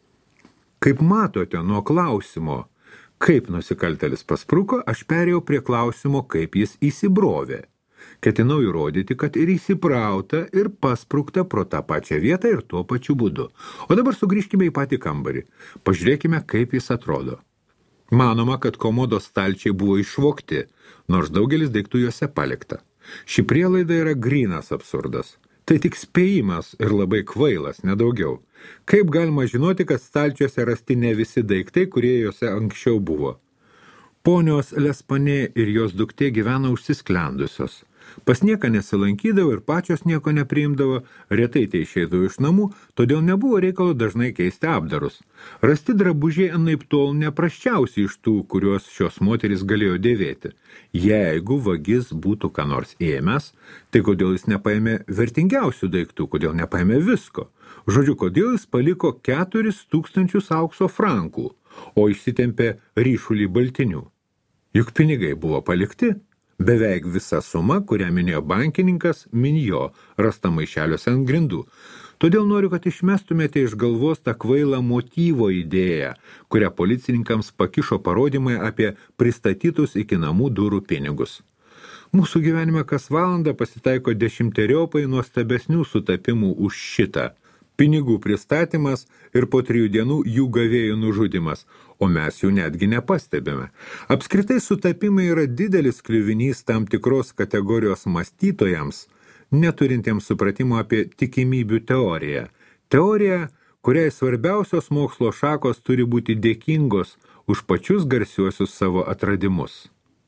Speaker 1: Kaip matote nuo klausimo, kaip nusikaltėlis paspruko, aš perėjau prie klausimo, kaip jis įsibrovė. Ketinau įrodyti, kad ir įsiprauta, ir pasprukta pro tą pačią vietą ir tuo pačiu būdu. O dabar sugrįžkime į patį kambarį. Pažiūrėkime, kaip jis atrodo. Manoma, kad komodos stalčiai buvo išvogti, nors daugelis daiktų juose palikta. Ši prielaida yra grynas absurdas. Tai tik spėjimas ir labai kvailas, nedaugiau. Kaip galima žinoti, kad stalčiuose rasti ne visi daiktai, kurie juose anksčiau buvo? Ponios Lespanė ir jos duktė gyvena užsisklendusios. Pas nieką nesilankydavo ir pačios nieko nepriimdavo, retai tai išeidavo iš namų, todėl nebuvo reikalo dažnai keisti apdarus. Rasti drabužiai anaiptol neprasčiausi iš tų, kuriuos šios moterys galėjo dėvėti. Jeigu vagis būtų ką nors ėmęs, tai kodėl jis nepaėmė vertingiausių daiktų, kodėl nepaėmė visko? Žodžiu, kodėl jis paliko keturis tūkstančius aukso frankų, o išsitempė ryšulį baltinių? Juk pinigai buvo palikti. Beveik visa suma, kurią minėjo bankininkas, minjo, rasta maišeliuose ant grindų. Todėl noriu, kad išmestumėte iš galvos tą kvailą motyvo idėją, kurią policininkams pakišo parodymai apie pristatytus iki namų durų pinigus. Mūsų gyvenime kas valandą pasitaiko dešimteriopai nuostabesnių sutapimų už šitą. Pinigų pristatymas ir po trijų dienų jų gavėjų nužudimas, o mes jų netgi nepastebime. Apskritai sutapimai yra didelis kliuvinys tam tikros kategorijos mąstytojams, neturintiems supratimo apie tikimybių teoriją. Teorija, kuriai svarbiausios mokslo šakos turi būti dėkingos už pačius garsiuosius savo atradimus.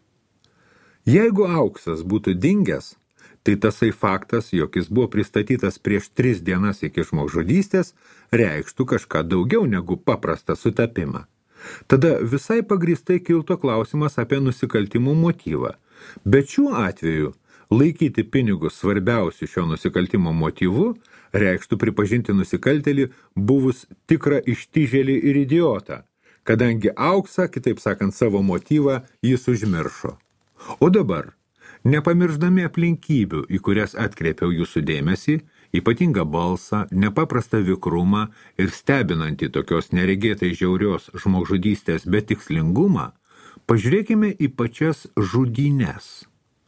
Speaker 1: Jeigu auksas būtų dingęs, tai tasai faktas, jog jis buvo pristatytas prieš tris dienas iki žmogžudystės, reikštų kažką daugiau negu paprastą sutapimą. Tada visai pagrįstai kilto klausimas apie nusikaltimų motyvą. Bet šiuo atveju Laikyti pinigus svarbiausiu šio nusikaltimo motyvu reikštų pripažinti nusikaltėlį buvus tikrą ištižėlį ir idiotą, kadangi auksą, kitaip sakant, savo motyvą, jis užmiršo. O dabar, nepamirždami aplinkybių, į kurias atkreipiau jūsų dėmesį, ypatingą balsą, nepaprastą vikrumą ir stebinantį tokios neregėtai žiaurios žmogžudystės betikslingumą, pažiūrėkime į pačias žudynes.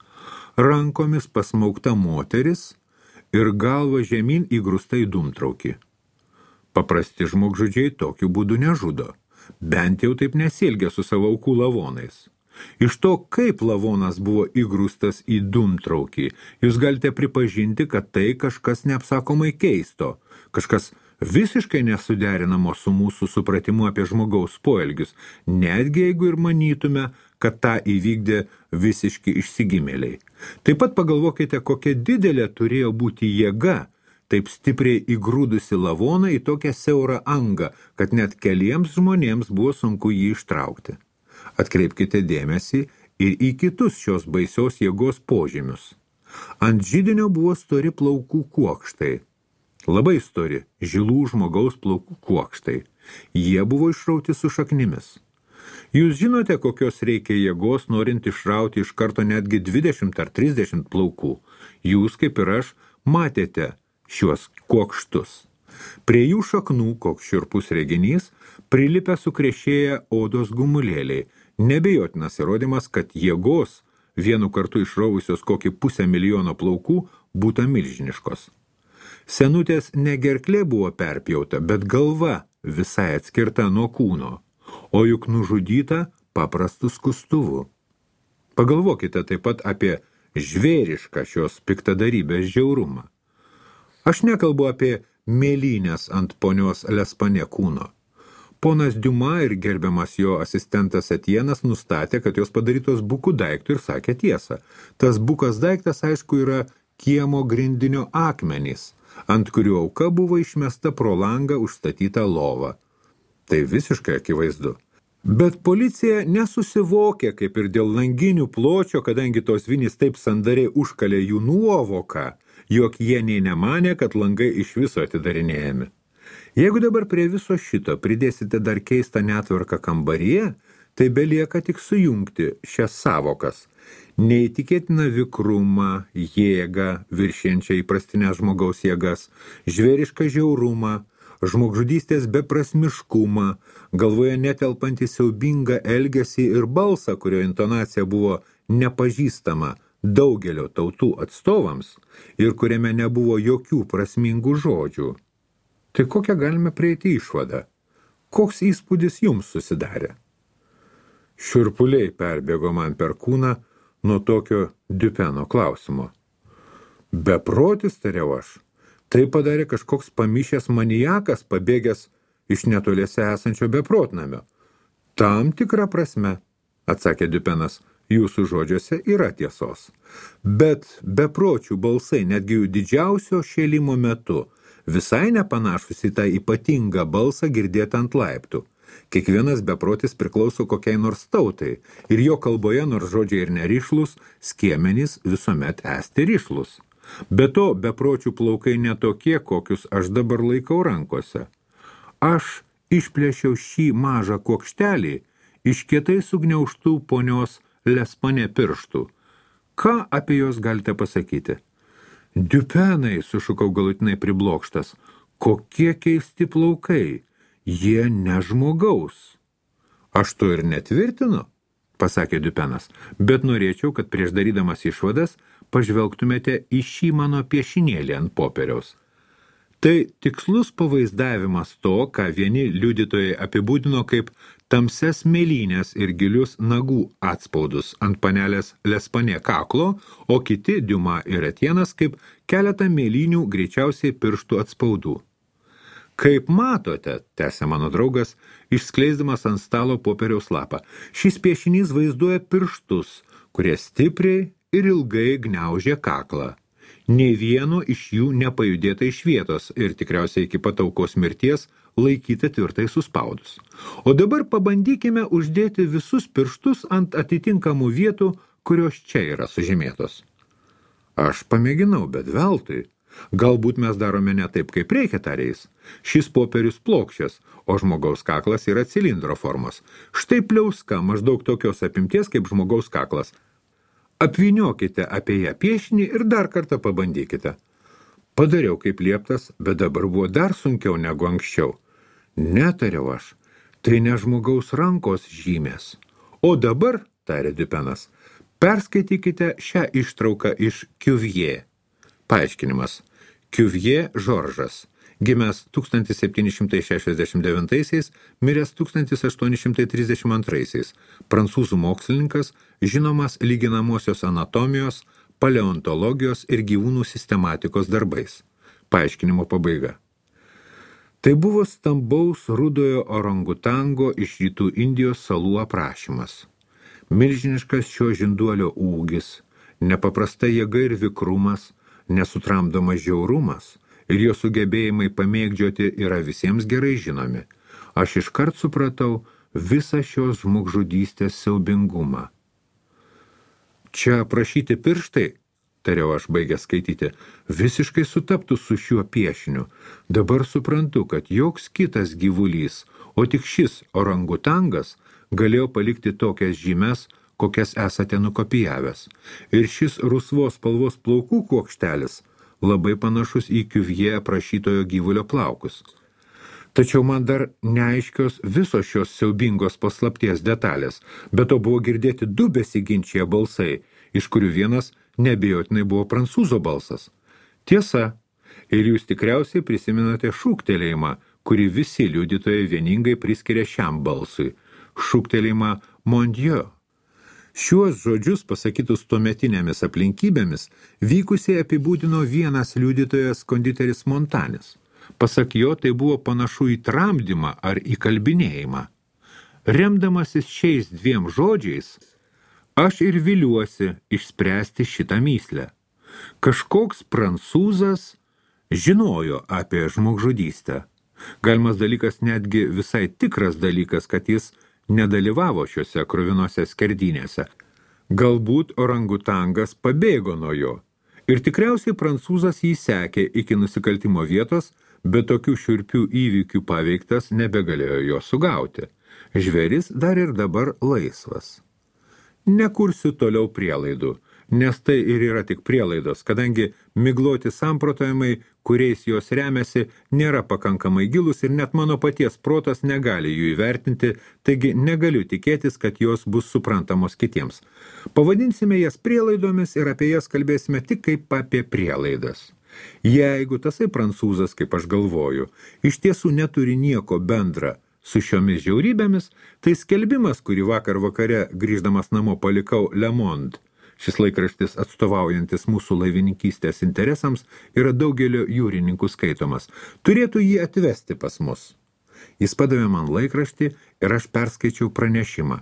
Speaker 1: Rankomis pasmaukta moteris ir galva žemyn įgrūsta į dūmtraukį. Paprasti žmogžudžiai tokiu būdu nežudo, bent jau taip nesielgia su savo aukų lavonais. Iš to, kaip lavonas buvo įgrūstas į dūmtraukį, jūs galite pripažinti, kad tai kažkas neapsakomai keisto, kažkas visiškai nesuderinamo su mūsų supratimu apie žmogaus poelgius, netgi jeigu ir manytume, kad tą įvykdė visiški išsigimėliai. Taip pat pagalvokite, kokia didelė turėjo būti jėga, taip stipriai įgrūdusi lavoną į tokią siaurą angą, kad net keliems žmonėms buvo sunku jį ištraukti. Atkreipkite dėmesį ir į kitus šios baisios jėgos požymius. Ant židinio buvo stori plaukų kuokštai. Labai stori, žilų žmogaus plaukų kuokštai. Jie buvo išrauti su šaknimis. Jūs žinote, kokios reikia jėgos, norint išrauti iš karto netgi dvidešimt ar trisdešimt plaukų. Jūs, kaip ir aš, matėte šiuos kuokštus. Prie jų šaknų, koks šiurpus reginys, prilipę sukrešėję odos gumulėliai. Nebejotinas įrodymas, kad jėgos, vienu kartu išrauvusios kokį pusę milijono plaukų, būta milžiniškos. Senutės ne gerklė buvo perpjauta, bet galva visai atskirta nuo kūno, o juk nužudyta paprastu skustuvu. Pagalvokite taip pat apie žvėrišką šios piktadarybės žiaurumą. Aš nekalbu apie mėlynės ant ponios Lespane kūno. Ponas Diuma ir gerbiamas jo asistentas Etienas nustatė, kad jos padarytos bukų daiktų ir sakė tiesą. Tas bukas daiktas, aišku, yra kiemo grindinio akmenys, ant kurių auka buvo išmesta pro langą užstatytą lovą. Tai visiškai akivaizdu. Bet policija nesusivokė, kaip ir dėl langinių pločio, kadangi tos vinys taip sandariai užkalė jų nuovoką, jog jie nei nemanė, kad langai iš viso atidarinėjami. Jeigu dabar prie viso šito pridėsite dar keistą netvarką kambaryje, tai belieka tik sujungti šias savokas. Neįtikėtina vikrumą, jėgą, viršienčią įprastinės žmogaus jėgas, žvėrišką žiaurumą, žmogžudystės beprasmiškumą, galvoje netelpantį siaubingą elgesį ir balsą, kurio intonacija buvo nepažįstama daugelio tautų atstovams ir kuriame nebuvo jokių prasmingų žodžių. Tai kokią galime prieiti išvadą? Koks įspūdis jums susidarė? Šiurpuliai perbėgo man per kūną nuo tokio Dupeno klausimo. Beprotis, tariau aš. Tai padarė kažkoks pamišęs maniakas, pabėgęs iš netoliese esančio beprotnamio. Tam tikra prasme, atsakė Dupenas, jūsų žodžiuose yra tiesos. Bet bepročių balsai, netgi jų didžiausio šėlimo metu, visai nepanašus į tą ypatingą balsą girdėtą ant laiptų. Kiekvienas beprotis priklauso kokiai nors tautai, ir jo kalboje, nors žodžiai ir nerišlus, skiemenys visuomet esti rišlus. Be to, bepročių plaukai netokie, kokius aš dabar laikau rankose. Aš išplėšiau šį mažą kuokštelį iš kietai sugniaužtų ponios Lespane pirštų. Ką apie jos galite pasakyti? Dupenai, sušukau galutinai priblokštas, kokie keisti plaukai, jie ne žmogaus. Aš to ir netvirtinu, pasakė Dupenas, bet norėčiau, kad prieš darydamas išvadas pažvelgtumėte į šį mano piešinėlį ant popieriaus. Tai tikslus pavaizdavimas to, ką vieni liudytojai apibūdino kaip tamses mėlynės ir gilius nagų atspaudus ant panelės Lespane kaklo, o kiti Diuma ir Etienas kaip keletą mėlynių greičiausiai pirštų atspaudų. Kaip matote, tęsė mano draugas, išskleisdamas ant stalo popieriaus lapą, šis piešinys vaizduoja pirštus, kurie stipriai ir ilgai gniaužė kaklą. Nei vieno iš jų nepajudėta iš vietos ir tikriausiai iki pat aukos mirties laikyta tvirtai suspaudus. O dabar pabandykime uždėti visus pirštus ant atitinkamų vietų, kurios čia yra sužymėtos. Aš pamėginau, bet veltui. Galbūt mes darome ne taip, kaip reikia, tarė jis. Šis popierius plokščias, o žmogaus kaklas yra cilindro formos. Štai pliauska maždaug tokios apimties kaip žmogaus kaklas. Apvyniokite apie ją piešinį ir dar kartą pabandykite. Padariau kaip lieptas, bet dabar buvo dar sunkiau negu anksčiau. Netariau aš, tai ne žmogaus rankos žymės. O dabar, tarė Dupenas, perskaitykite šią ištrauką iš Cuvier. Paaiškinimas. Cuvier Žoržas, gimęs tūkstantis septyni šimtai šešiasdešimt devintaisiais, miręs tūkstantis aštuoni šimtai trisdešimt antraisiais, prancūzų mokslininkas, žinomas lyginamosios anatomijos, paleontologijos ir gyvūnų sistematikos darbais. Paaiškinimo pabaiga. Tai buvo stambaus rudojo orangutango iš rytų Indijos salų aprašymas. Milžiniškas šio žinduolio ūgis, nepaprasta jėga ir vikrumas, nesutramdomas žiaurumas ir jo sugebėjimai pamėgdžioti yra visiems gerai žinomi. Aš iškart supratau visą šios žmogžudystės siaubingumą. Čia aprašyti pirštai, tariau aš baigęs skaityti, visiškai sutaptų su šiuo piešiniu. Dabar suprantu, kad joks kitas gyvulys, o tik šis orangutangas galėjo palikti tokias žymes, kokias esate nukopijavęs. Ir šis rusvos spalvos plaukų kuokštelis labai panašus į Cuvier aprašytojo gyvulio plaukus. Tačiau man dar neaiškios visos šios siaubingos paslapties detalės, bet to buvo girdėti du besiginčie balsai, iš kurių vienas neabejotinai buvo prancūzo balsas. Tiesa, ir jūs tikriausiai prisimenate šūktelėjimą, kurį visi liudytojai vieningai priskiria šiam balsui. Šūktelėjimą Mon Dieu. Šiuos žodžius pasakytus tuometinėmis aplinkybėmis vykusiai apibūdino vienas liudytojas konditeris Montanis. Pasak jo, tai buvo panašu į tramdymą ar įkalbinėjimą. Remdamasis šiais dviem žodžiais, aš ir viliuosi išspręsti šitą myslę. Kažkoks prancūzas žinojo apie žmogžudystę. Galimas dalykas netgi visai tikras dalykas, kad jis nedalyvavo šiuose kruvinose skerdynėse. Galbūt orangutangas pabėgo nuo jo. Ir tikriausiai prancūzas jį sekė iki nusikaltimo vietos, bet tokių šiurpių įvykių paveiktas nebegalėjo jo sugauti. Žvėris dar ir dabar laisvas. Nekursiu toliau prielaidų, nes tai ir yra tik prielaidos, kadangi migloti samprotavimai, kuriais jos remiasi, nėra pakankamai gilus ir net mano paties protas negali jų įvertinti, taigi negaliu tikėtis, kad jos bus suprantamos kitiems. Pavadinsime jas prielaidomis ir apie jas kalbėsime tik kaip apie prielaidas. Jeigu tasai prancūzas, kaip aš galvoju, iš tiesų neturi nieko bendra su šiomis žiaurybėmis, tai skelbimas, kurį vakar vakare grįždamas namo palikau Le Monde, šis laikraštis atstovaujantis mūsų laivininkystės interesams, yra daugelio jūrininkų skaitomas, turėtų jį atvesti pas mus. Jis padavė man laikraštį ir aš perskaičiau pranešimą.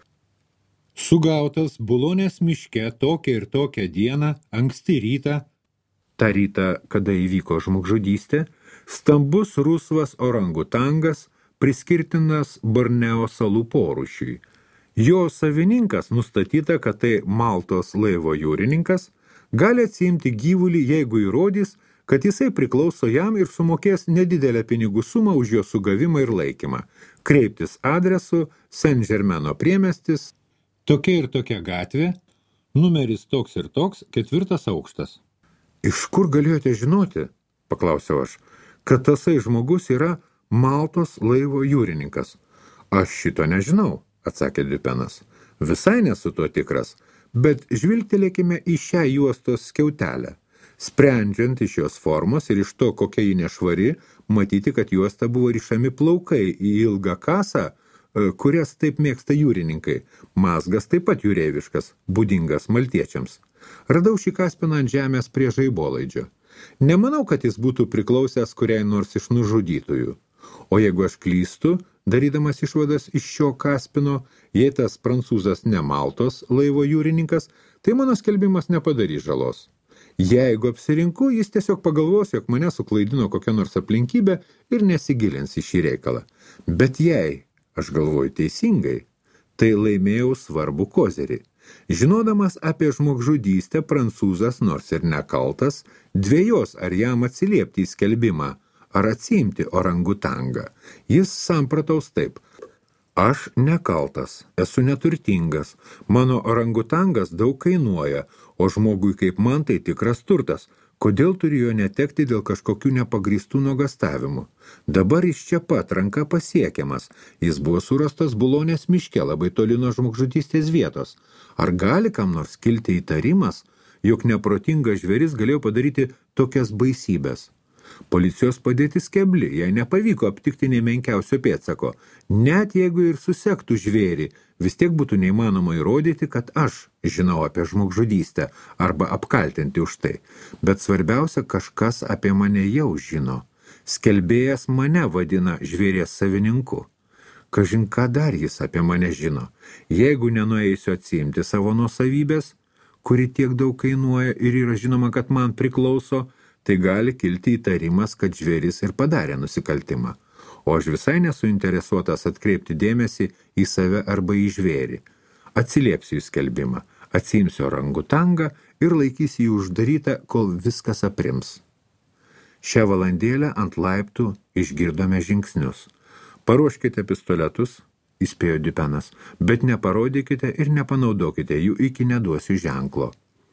Speaker 1: Sugautas Bulonės miške tokią ir tokią dieną, anksti rytą, tą rytą, kada įvyko žmogžudystė, stambus rusvas orangutangas, priskirtinas Borneo salų porūšiui. Jo savininkas nustatyta, kad tai Maltos laivo jūrininkas, gali atsiimti gyvulį, jeigu įrodys, kad jisai priklauso jam ir sumokės nedidelę pinigų sumą už jo sugavimą ir laikymą. Kreiptis adresu Saint-Germaino priemiestis, tokia ir tokia gatvė, numeris toks ir toks, ketvirtas aukštas. Iš kur galėjote žinoti, paklausiau aš, kad tasai žmogus yra Maltos laivo jūrininkas? Aš šito nežinau, atsakė Dupenas. Visai nesu tuo tikras, bet žvilgtelėkime į šią juostos skiautelę. Sprendžiant iš jos formos ir iš to, kokia ji nešvari, matyti, kad juosta buvo rišami plaukai į ilgą kasą, kurias taip mėgsta jūrininkai. Mazgas taip pat jūreiviškas, būdingas maltiečiams. Radau šį kaspiną ant žemės prie žaibolaidžio. Nemanau, kad jis būtų priklausęs kuriai nors iš nužudytųjų. O jeigu aš klystu, darydamas išvadas iš šio kaspino, jei tas prancūzas ne Maltos laivo jūrininkas, tai mano skelbimas nepadarys žalos. Jeigu apsirinku, jis tiesiog pagalvos, jog mane suklaidino kokia nors aplinkybė ir nesigilins į šį reikalą. Bet jei, aš galvoju teisingai, tai laimėjau svarbų kozerį. Žinodamas apie žmogžudystę, prancūzas, nors ir nekaltas, dvejos ar jam atsiliepti į skelbimą, ar atsiimti orangutangą. Jis samprataus taip: aš nekaltas, esu neturtingas, mano orangutangas daug kainuoja, o žmogui kaip man tai tikras turtas. Kodėl turi jo netekti dėl kažkokių nepagrįstų nuogastavimų? Dabar jis čia pat, ranka pasiekiamas. Jis buvo surastas Bulonės miške, labai toli nuo žmogžudystės vietos. Ar gali kam nors kilti įtarimas, jog neprotingas žvėris galėjo padaryti tokias baisybės? Policijos padėtis kebli, jai nepavyko aptikti nei menkiausio pėdsako. Net jeigu ir susektų žvėrį, vis tiek būtų neįmanoma įrodyti, kad aš žinau apie žmogžudystę arba apkaltinti už tai. Bet svarbiausia, kažkas apie mane jau žino. Skelbėjas mane vadina žvėries savininku. Kažin ką dar jis apie mane žino. Jeigu nenueisiu atsiimti savo nuosavybės, kuri tiek daug kainuoja ir yra žinoma, kad man priklauso, tai gali kilti įtarimas, kad žvėris ir padarė nusikaltimą. O aš visai nesuinteresuotas atkreipti dėmesį į save arba į žvėrį. Atsiliepsiu į skelbimą, atsiimsiu orangutangą ir laikysiu jį uždarytą, kol viskas aprims. Šią valandėlę ant laiptų išgirdome žingsnius. Paruoškite pistoletus, įspėjo Dupenas, bet neparodykite ir nepanaudokite jų, iki neduosiu ženklo.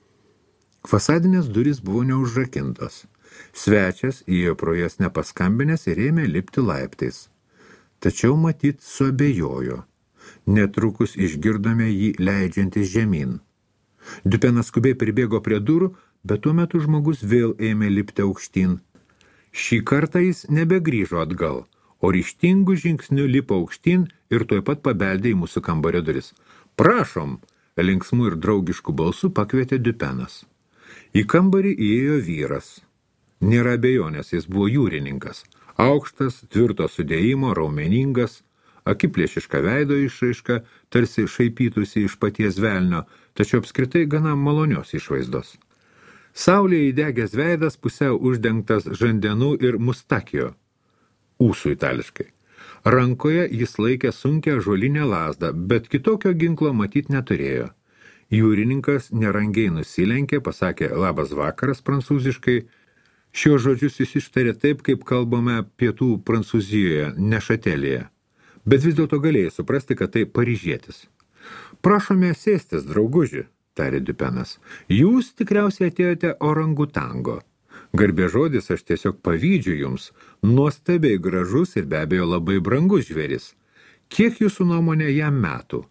Speaker 1: Fasadinės durys buvo neužrakintos. Svečias įėjo pro jas nepaskambinęs ir ėmė lipti laiptais. Tačiau matyt suabejojo. Netrukus išgirdome jį leidžiantis žemyn. Dupenas skubiai pribėgo prie durų, bet tuo metu žmogus vėl ėmė lipti aukštyn. Šį kartą jis nebegrįžo atgal, o ryžtingų žingsnių lipo aukštyn ir tuoj pat pabeldė į mūsų kambario duris. Prašom, linksmų ir draugiškų balsų pakvietė Dupenas. Į kambarį įėjo vyras. Nėra abejonės, jis buvo jūrininkas. Aukštas, tvirto sudėjimo, raumeningas, akiplėšiška veido išraiška, tarsi šaipytųsi iš paties velnio, tačiau apskritai gana malonios išvaizdos. Saulėje įdegęs veidas pusiau uždengtas žandenų ir mustakijo, ūsų itališkai. Rankoje jis laikė sunkią ąžuolinę lazdą, bet kitokio ginklo matyt neturėjo. Jūrininkas nerangiai nusilenkė, pasakė labas vakaras prancūziškai. Šios žodžius jis ištarė taip, kaip kalbame pietų Prancūzijoje, Nešatelėje. Bet vis dėlto galėjai suprasti, kad tai paryžietis. Prašome sėstis, drauguži, tarė Dupenas. Jūs tikriausiai atėjote orangutango. Garbė žodis, aš tiesiog pavydžiu jums. Nuostabiai gražus ir be abejo labai brangus žvėris. Kiek jūsų nuomonė jam metų?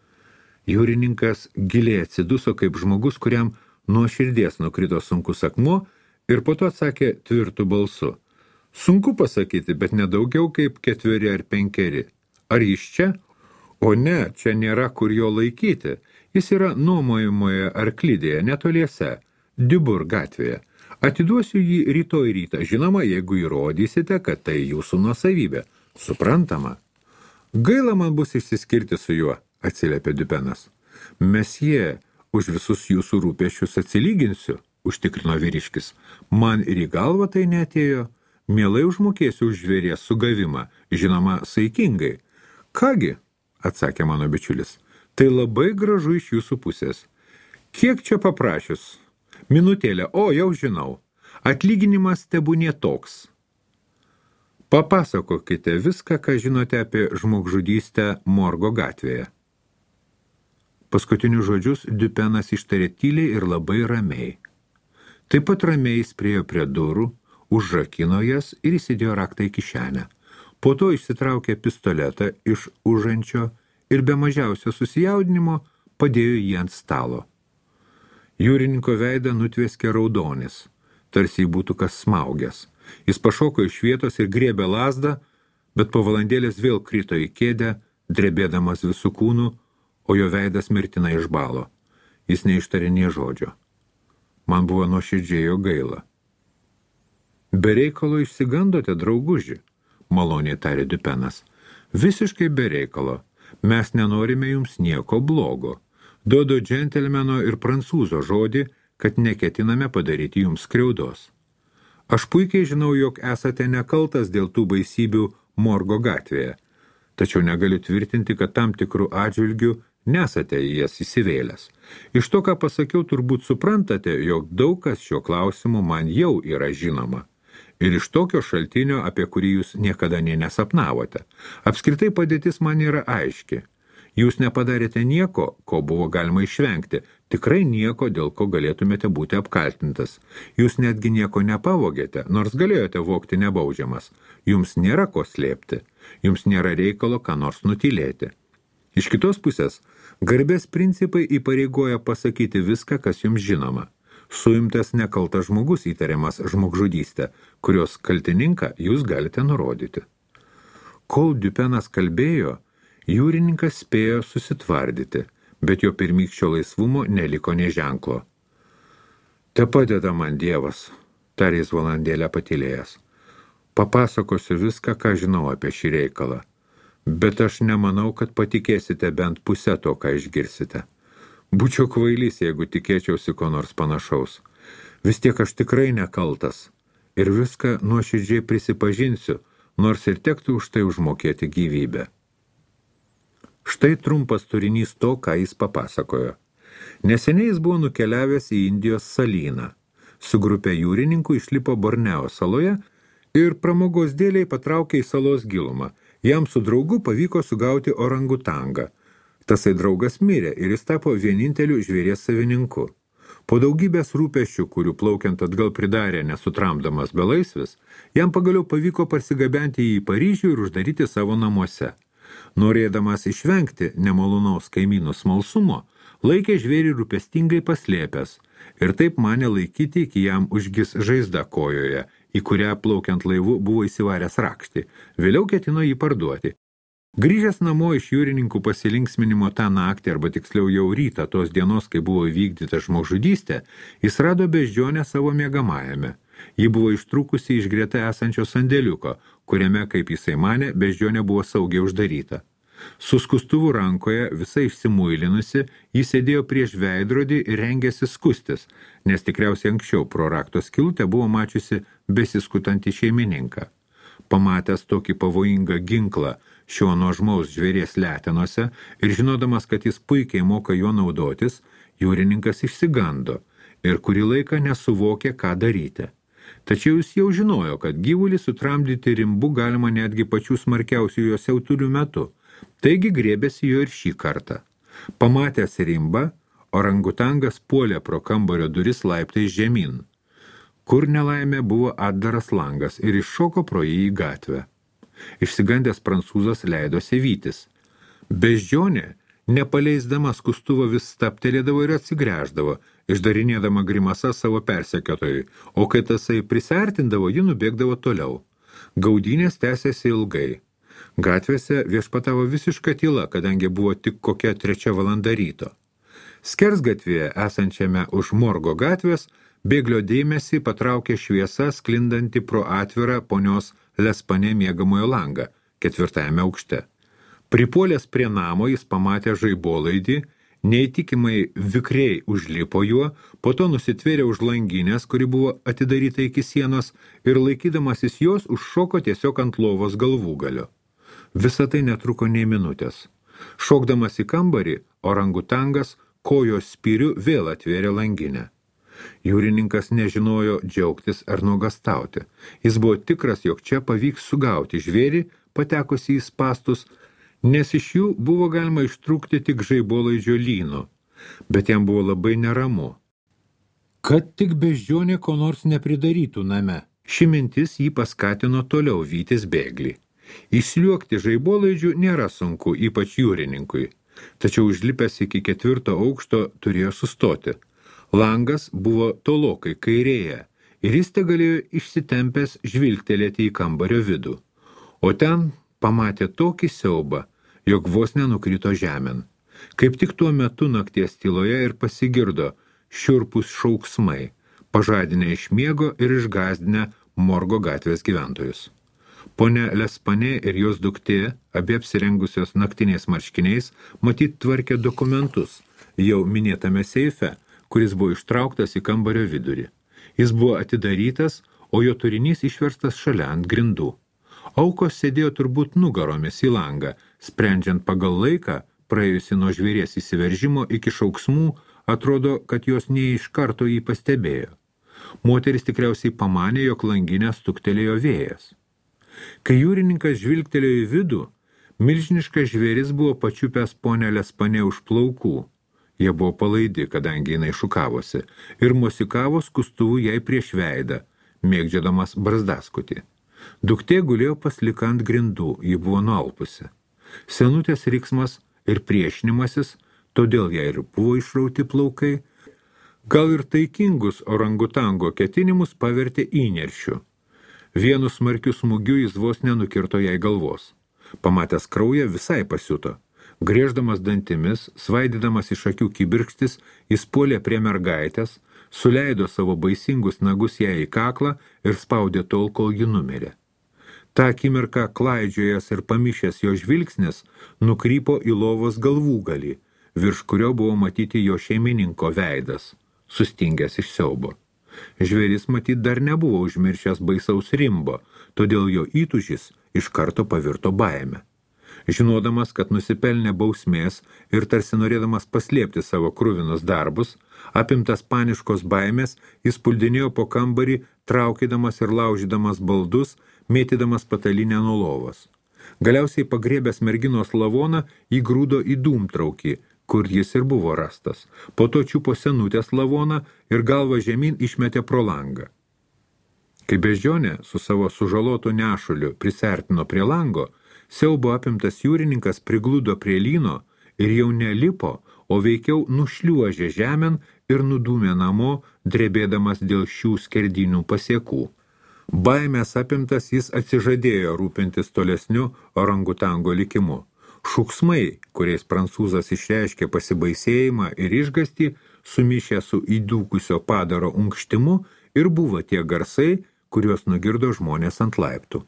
Speaker 1: Jūrininkas giliai atsiduso kaip žmogus, kuriam nuo širdies nukrito sunkus akmuo ir po to atsakė tvirtu balsu. Sunku pasakyti, bet nedaugiau kaip ketveri ar penkeri. Ar jis čia? O ne, čia nėra kur jo laikyti. Jis yra nuomojamoje arklidėje, netoliese, Dubur gatvėje. Atiduosiu jį rytoj rytą, žinoma, jeigu įrodysite, kad tai jūsų nuosavybė. Suprantama. Gaila man bus išsiskirti su juo, atsiliepė Dupenas. Mesie, už visus jūsų rūpesčius atsilyginsiu, užtikrino vyriškis. Man ir į galvą tai neatėjo. Mielai užmokėsiu už žvėries sugavimą, žinoma, saikingai. Kągi, atsakė mano bičiulis, tai labai gražu iš jūsų pusės. Kiek čia paprašius? Minutėlę, o jau žinau. Atlyginimas tebūnie toks. Papasakokite viską, ką žinote apie žmogžudystę Morgo gatvėje. Paskutinius žodžius Dupenas ištarė tyliai ir labai ramiai. Taip pat ramiai jis priėjo prie durų, užrakino jas ir įsidėjo raktą į kišenę. Po to išsitraukė pistoletą iš užančio ir be mažiausio susijaudinimo padėjo jį ant stalo. Jūrininko veidą nutvėskė raudonis, tarsi jį būtų kas smaugęs. Jis pašoko iš vietos ir griebė lazdą, bet po valandėlės vėl krito į kėdę, drebėdamas visų kūnų, o jo veidas mirtinai išbalo. Jis neištarė nė žodžio. Man buvo nuoširdžiai jo gaila. Be reikalo išsigandote, drauguži, maloniai tarė Dupenas. Visiškai be reikalo. Mes nenorime jums nieko blogo. Duodu džentelmeno ir prancūzo žodį, kad neketiname padaryti jums skriaudos. Aš puikiai žinau, jog esate nekaltas dėl tų baisybių Morgo gatvėje, tačiau negaliu tvirtinti, kad tam tikrų atžvilgių nesate į jas įsivėlęs. Iš to, ką pasakiau, turbūt suprantate, jog daug kas šio klausimu man jau yra žinoma. Ir iš tokio šaltinio, apie kurį jūs niekada nė nesapnavote. Apskritai padėtis man yra aiški. Jūs nepadarėte nieko, ko buvo galima išvengti, tikrai nieko, dėl ko galėtumėte būti apkaltintas. Jūs netgi nieko nepavogėte, nors galėjote vogti nebaudžiamas. Jums nėra ko slėpti, jums nėra reikalo ką nors nutylėti. Iš kitos pusės, garbės principai įpareigoja pasakyti viską, kas jums žinoma. Suimtas nekaltas žmogus įtariamas žmogžudystę, kurios kaltininką jūs galite nurodyti. Kol Dupenas kalbėjo, jūrininkas spėjo susitvardyti, bet jo pirmykščio laisvumo neliko nė ženklo. Te padeda man Dievas, tarė jis valandėlę patylėjęs. Papasakosiu viską, ką žinau apie šį reikalą, bet aš nemanau, kad patikėsite bent pusę to, ką išgirsite. Būčiau kvailys, jeigu tikėčiausi ko nors panašaus. Vis tiek aš tikrai nekaltas ir viską nuoširdžiai prisipažinsiu, nors ir tektų už tai užmokėti gyvybę. Štai trumpas turinys to, ką jis papasakojo. Neseniai jis buvo nukeliavęs į Indijos salyną. Su grupė jūrininkų išlipo Borneo saloje ir pramogos dėliai patraukė į salos gilumą. Jam su draugu pavyko sugauti orangutangą. Tasai draugas mirė ir jis tapo vieninteliu žvėries savininku. Po daugybės rūpesčių, kurių plaukiant atgal pridarė nesutramdamas belaisvis, jam pagaliau pavyko parsigabenti jį į Paryžių ir uždaryti savo namuose. Norėdamas išvengti nemalonaus kaimynų smalsumo, laikė žvėrį rūpestingai paslėpęs ir taip manė laikyti, iki jam užgis žaizda kojoje, į kurią plaukiant laivu buvo įsivaręs rakštį. Vėliau ketino jį parduoti. Grįžęs namo iš jūrininkų pasilinksminimo tą naktį, arba tiksliau jau rytą tos dienos, kai buvo įvykdyta žmogžudystė, jis rado beždžionę savo miegamajame. Ji buvo ištrūkusi iš greta esančio sandėliuko, kuriame, kaip jisai manė, beždžionė buvo saugiai uždaryta. Su skustuvu rankoje, visai išsimuilinusi, jis sėdėjo prieš veidrodį ir rengėsi skustis, nes tikriausiai anksčiau pro rakto skylutę buvo mačiusi besiskutantį šeimininką. Pamatęs tokį pavojingą ginklą šio nuožmaus žvėries letenose ir žinodamas, kad jis puikiai moka juo naudotis, jūrininkas išsigando ir kurį laiką nesuvokė, ką daryti. Tačiau jis jau žinojo, kad gyvulį sutramdyti rimbu galima netgi pačių smarkiausių jo siautulių metu, taigi griebėsi jo ir šį kartą. Pamatęs rimbą, orangutangas puolė pro kambario duris laiptais žemyn. Kur nelaimė buvo atdaras langas ir iššoko pro jį į gatvę. Išsigandęs prancūzas leidosi vytis. Beždžionė, nepaleisdama skustuvo vis staptelėdavo ir atsigręždavo, išdarinėdama grimasą savo persekiotojui, o kai tasai prisartindavo, ji nubėgdavo toliau. Gaudynės tęsėsi ilgai. Gatvėse viešpatavo visiška tyla, kadangi buvo tik kokia trečia valanda ryto. Skersgatvėje esančiame už Morgo gatvės bėglio dėmesį patraukė šviesa sklindanti pro atvirą ponios Lespanė miegamojo langą, ketvirtajame aukšte. Pripuolęs prie namo jis pamatė žaibolaidį, neįtikimai vikriai užlipo juo, po to nusitvėrė už langinės, kuri buvo atidaryta iki sienos, ir laikydamasis jos užšoko tiesiog ant lovos galvūgalio. Visa tai netruko nei minutės. Šokdamas į kambarį, orangutangas kojos spyriu vėl atvėrė langinę. Jūrininkas nežinojo džiaugtis ar nuogastauti. Jis buvo tikras, jog čia pavyks sugauti žvėrį, patekusi į spastus, nes iš jų buvo galima ištrūkti tik žaibolaidžio lyno, bet jam buvo labai neramu. Kad tik beždžionė ko nors nepridarytų name, ši mintis jį paskatino toliau vytis bėglį. Išsliuogti žaibolaidžių nėra sunku, ypač jūrininkui, tačiau užlipęs iki ketvirto aukšto turėjo sustoti. Langas buvo tolokai kairėje ir jis te galėjo išsitempęs žvilgtelėti į kambario vidų. O ten pamatė tokį siaubą, jog vos nenukrito žemėn. Kaip tik tuo metu nakties tyloje ir pasigirdo šiurpus šauksmai, pažadinę iš miego ir išgazdinę Morgo gatvės gyventojus. Ponia Lespanė ir jos duktė, abi apsirengusios naktiniais marškiniais, matyt tvarkė dokumentus, jau minėtame seife, kuris buvo ištrauktas į kambario vidurį. Jis buvo atidarytas, o jo turinys išverstas šalia ant grindų. Aukos sėdėjo turbūt nugaromis į langą, sprendžiant pagal laiką, praėjusi nuo žvėries įsiveržimo iki šauksmų, atrodo, kad jos ne iš karto jį pastebėjo. Moteris tikriausiai pamanė, jog langinę stuktelėjo vėjas. Kai jūrininkas žvilgtelėjo į vidų, milžiniškas žvėris buvo pačiupęs ponę Lespanė už plaukų. Jie buvo palaidi, kadangi jinai šukavosi, ir mosikavo skustuvu jai prieš veidą, mėgdžiodamas barzdaskutį. Duktė gulėjo paslika ant grindų, ji buvo nualpusi. Senutės riksmas ir priešinimasis, todėl jai ir buvo išrauti plaukai, gal ir taikingus orangutango ketinimus pavertė įniršiu. Vienu smarkiu smūgiu jis vos nenukirto jai galvos. Pamatęs kraują visai pasiuto. Grieždamas dantimis, svaidydamas iš akių kibirkštis, jis puolė prie mergaitės, suleido savo baisingus nagus jai į kaklą ir spaudė tol, kol ji numirė. Ta akimirką klaidžiojas ir pamišęs jo žvilgsnis nukrypo į lovos galvūgalį, virš kurio buvo matyti jo šeimininko veidas, sustingęs iš siaubo. Žvėris matyt dar nebuvo užmiršęs baisaus rimbo, todėl jo įtūžis iš karto pavirto baime. Žinodamas, kad nusipelnė bausmės ir tarsi norėdamas paslėpti savo kruvinus darbus, apimtas paniškos baimės, jis puldinėjo po kambarį, traukydamas ir laužydamas baldus, mėtydamas patalinę nuo lovos. Galiausiai pagriebęs merginos lavoną įgrūdo į dūmtraukį, kur jis ir buvo rastas. Po to čiupo senutės lavoną ir galvą žemyn išmetė pro langą. Kai beždžionė su savo sužalotu nešuliu prisertino prie lango, siaubo apimtas jūrininkas prigludo prie lyno ir jau nelipo, o veikiau nušliuožė žemėn ir nudūmė namo, drebėdamas dėl šių skerdinių pasiekų. Baimės apimtas jis atsižadėjo rūpintis tolesniu orangutango likimu. Šūksmai, kuriais prancūzas išreiškė pasibaisėjimą ir išgastį, sumišę su įdūkusio padaro unkštimu, ir buvo tie garsai, kuriuos nugirdo žmonės ant laiptų.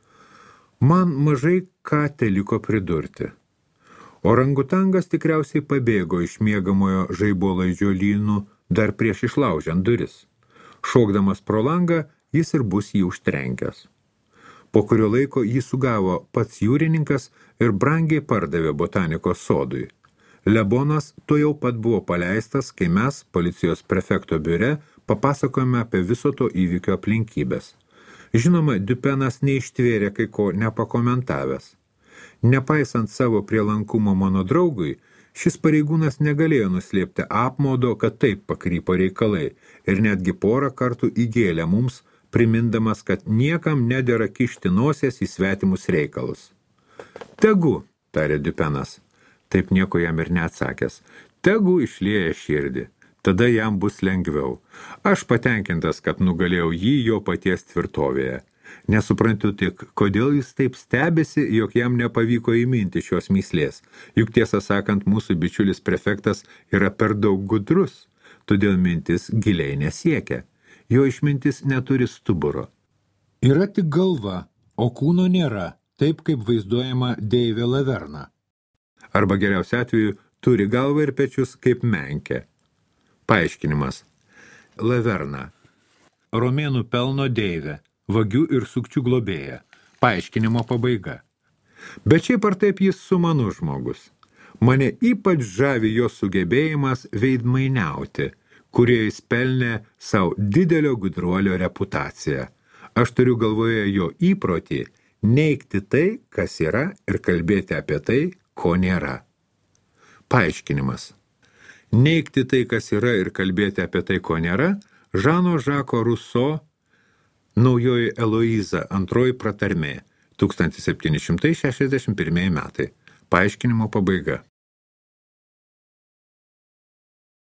Speaker 1: Man mažai ką teliko pridurti. Orangutangas tikriausiai pabėgo iš miegamojo žaibolaidžio lynų dar prieš išlaužiant duris. Šokdamas pro langą, jis ir bus jį užtrenkęs. Po kurio laiko jį sugavo pats jūrininkas ir brangiai pardavė botanikos sodui. Lebonas to jau pat buvo paleistas, kai mes, policijos prefekto biure, papasakojame apie viso to įvykio aplinkybės. Žinoma, Dupenas neištvėrė kai ko nepakomentavęs. Nepaisant savo prielankumo mano draugui, šis pareigūnas negalėjo nuslėpti apmaudo, kad taip pakrypo reikalai ir netgi porą kartų įgėlė mums, primindamas, kad niekam nedera kišti nosies į svetimus reikalus. Tegu, tarė Dupenas, taip nieko jam ir neatsakęs, tegu išlieja širdį, tada jam bus lengviau. Aš patenkintas, kad nugalėjau jį jo paties tvirtovėje. Nesuprantu tik, kodėl jis taip stebisi, jog jam nepavyko įminti šios myslės. Juk tiesą sakant, mūsų bičiulis prefektas yra per daug gudrus, todėl mintis giliai nesiekia. Jo išmintis neturi stuburo. Yra tik galva, o kūno nėra, taip kaip vaizduojama Deivė Laverna. Arba geriausiu atveju turi galvą ir pečius kaip menkė. Paaiškinimas. Laverna. Romėnų pelno deivė, vagių ir sukčių globėja. Paaiškinimo pabaiga. Bet šiaip ar taip jis sumanus žmogus. Mane ypač žavi jo sugebėjimas veidmainiauti, kurie jis pelnė savo didelio gudruolio reputaciją. Aš turiu galvoje jo įprotį neigti tai, kas yra, ir kalbėti apie tai, ko nėra. Paaiškinimas. Neigti tai, kas yra, ir kalbėti apie tai, ko nėra, Žano Žako Ruso Naujoji Eloiza antroji pratarmė, tūkstantis septyni šimtai šešiasdešimt pirmieji metai. Paaiškinimo pabaiga.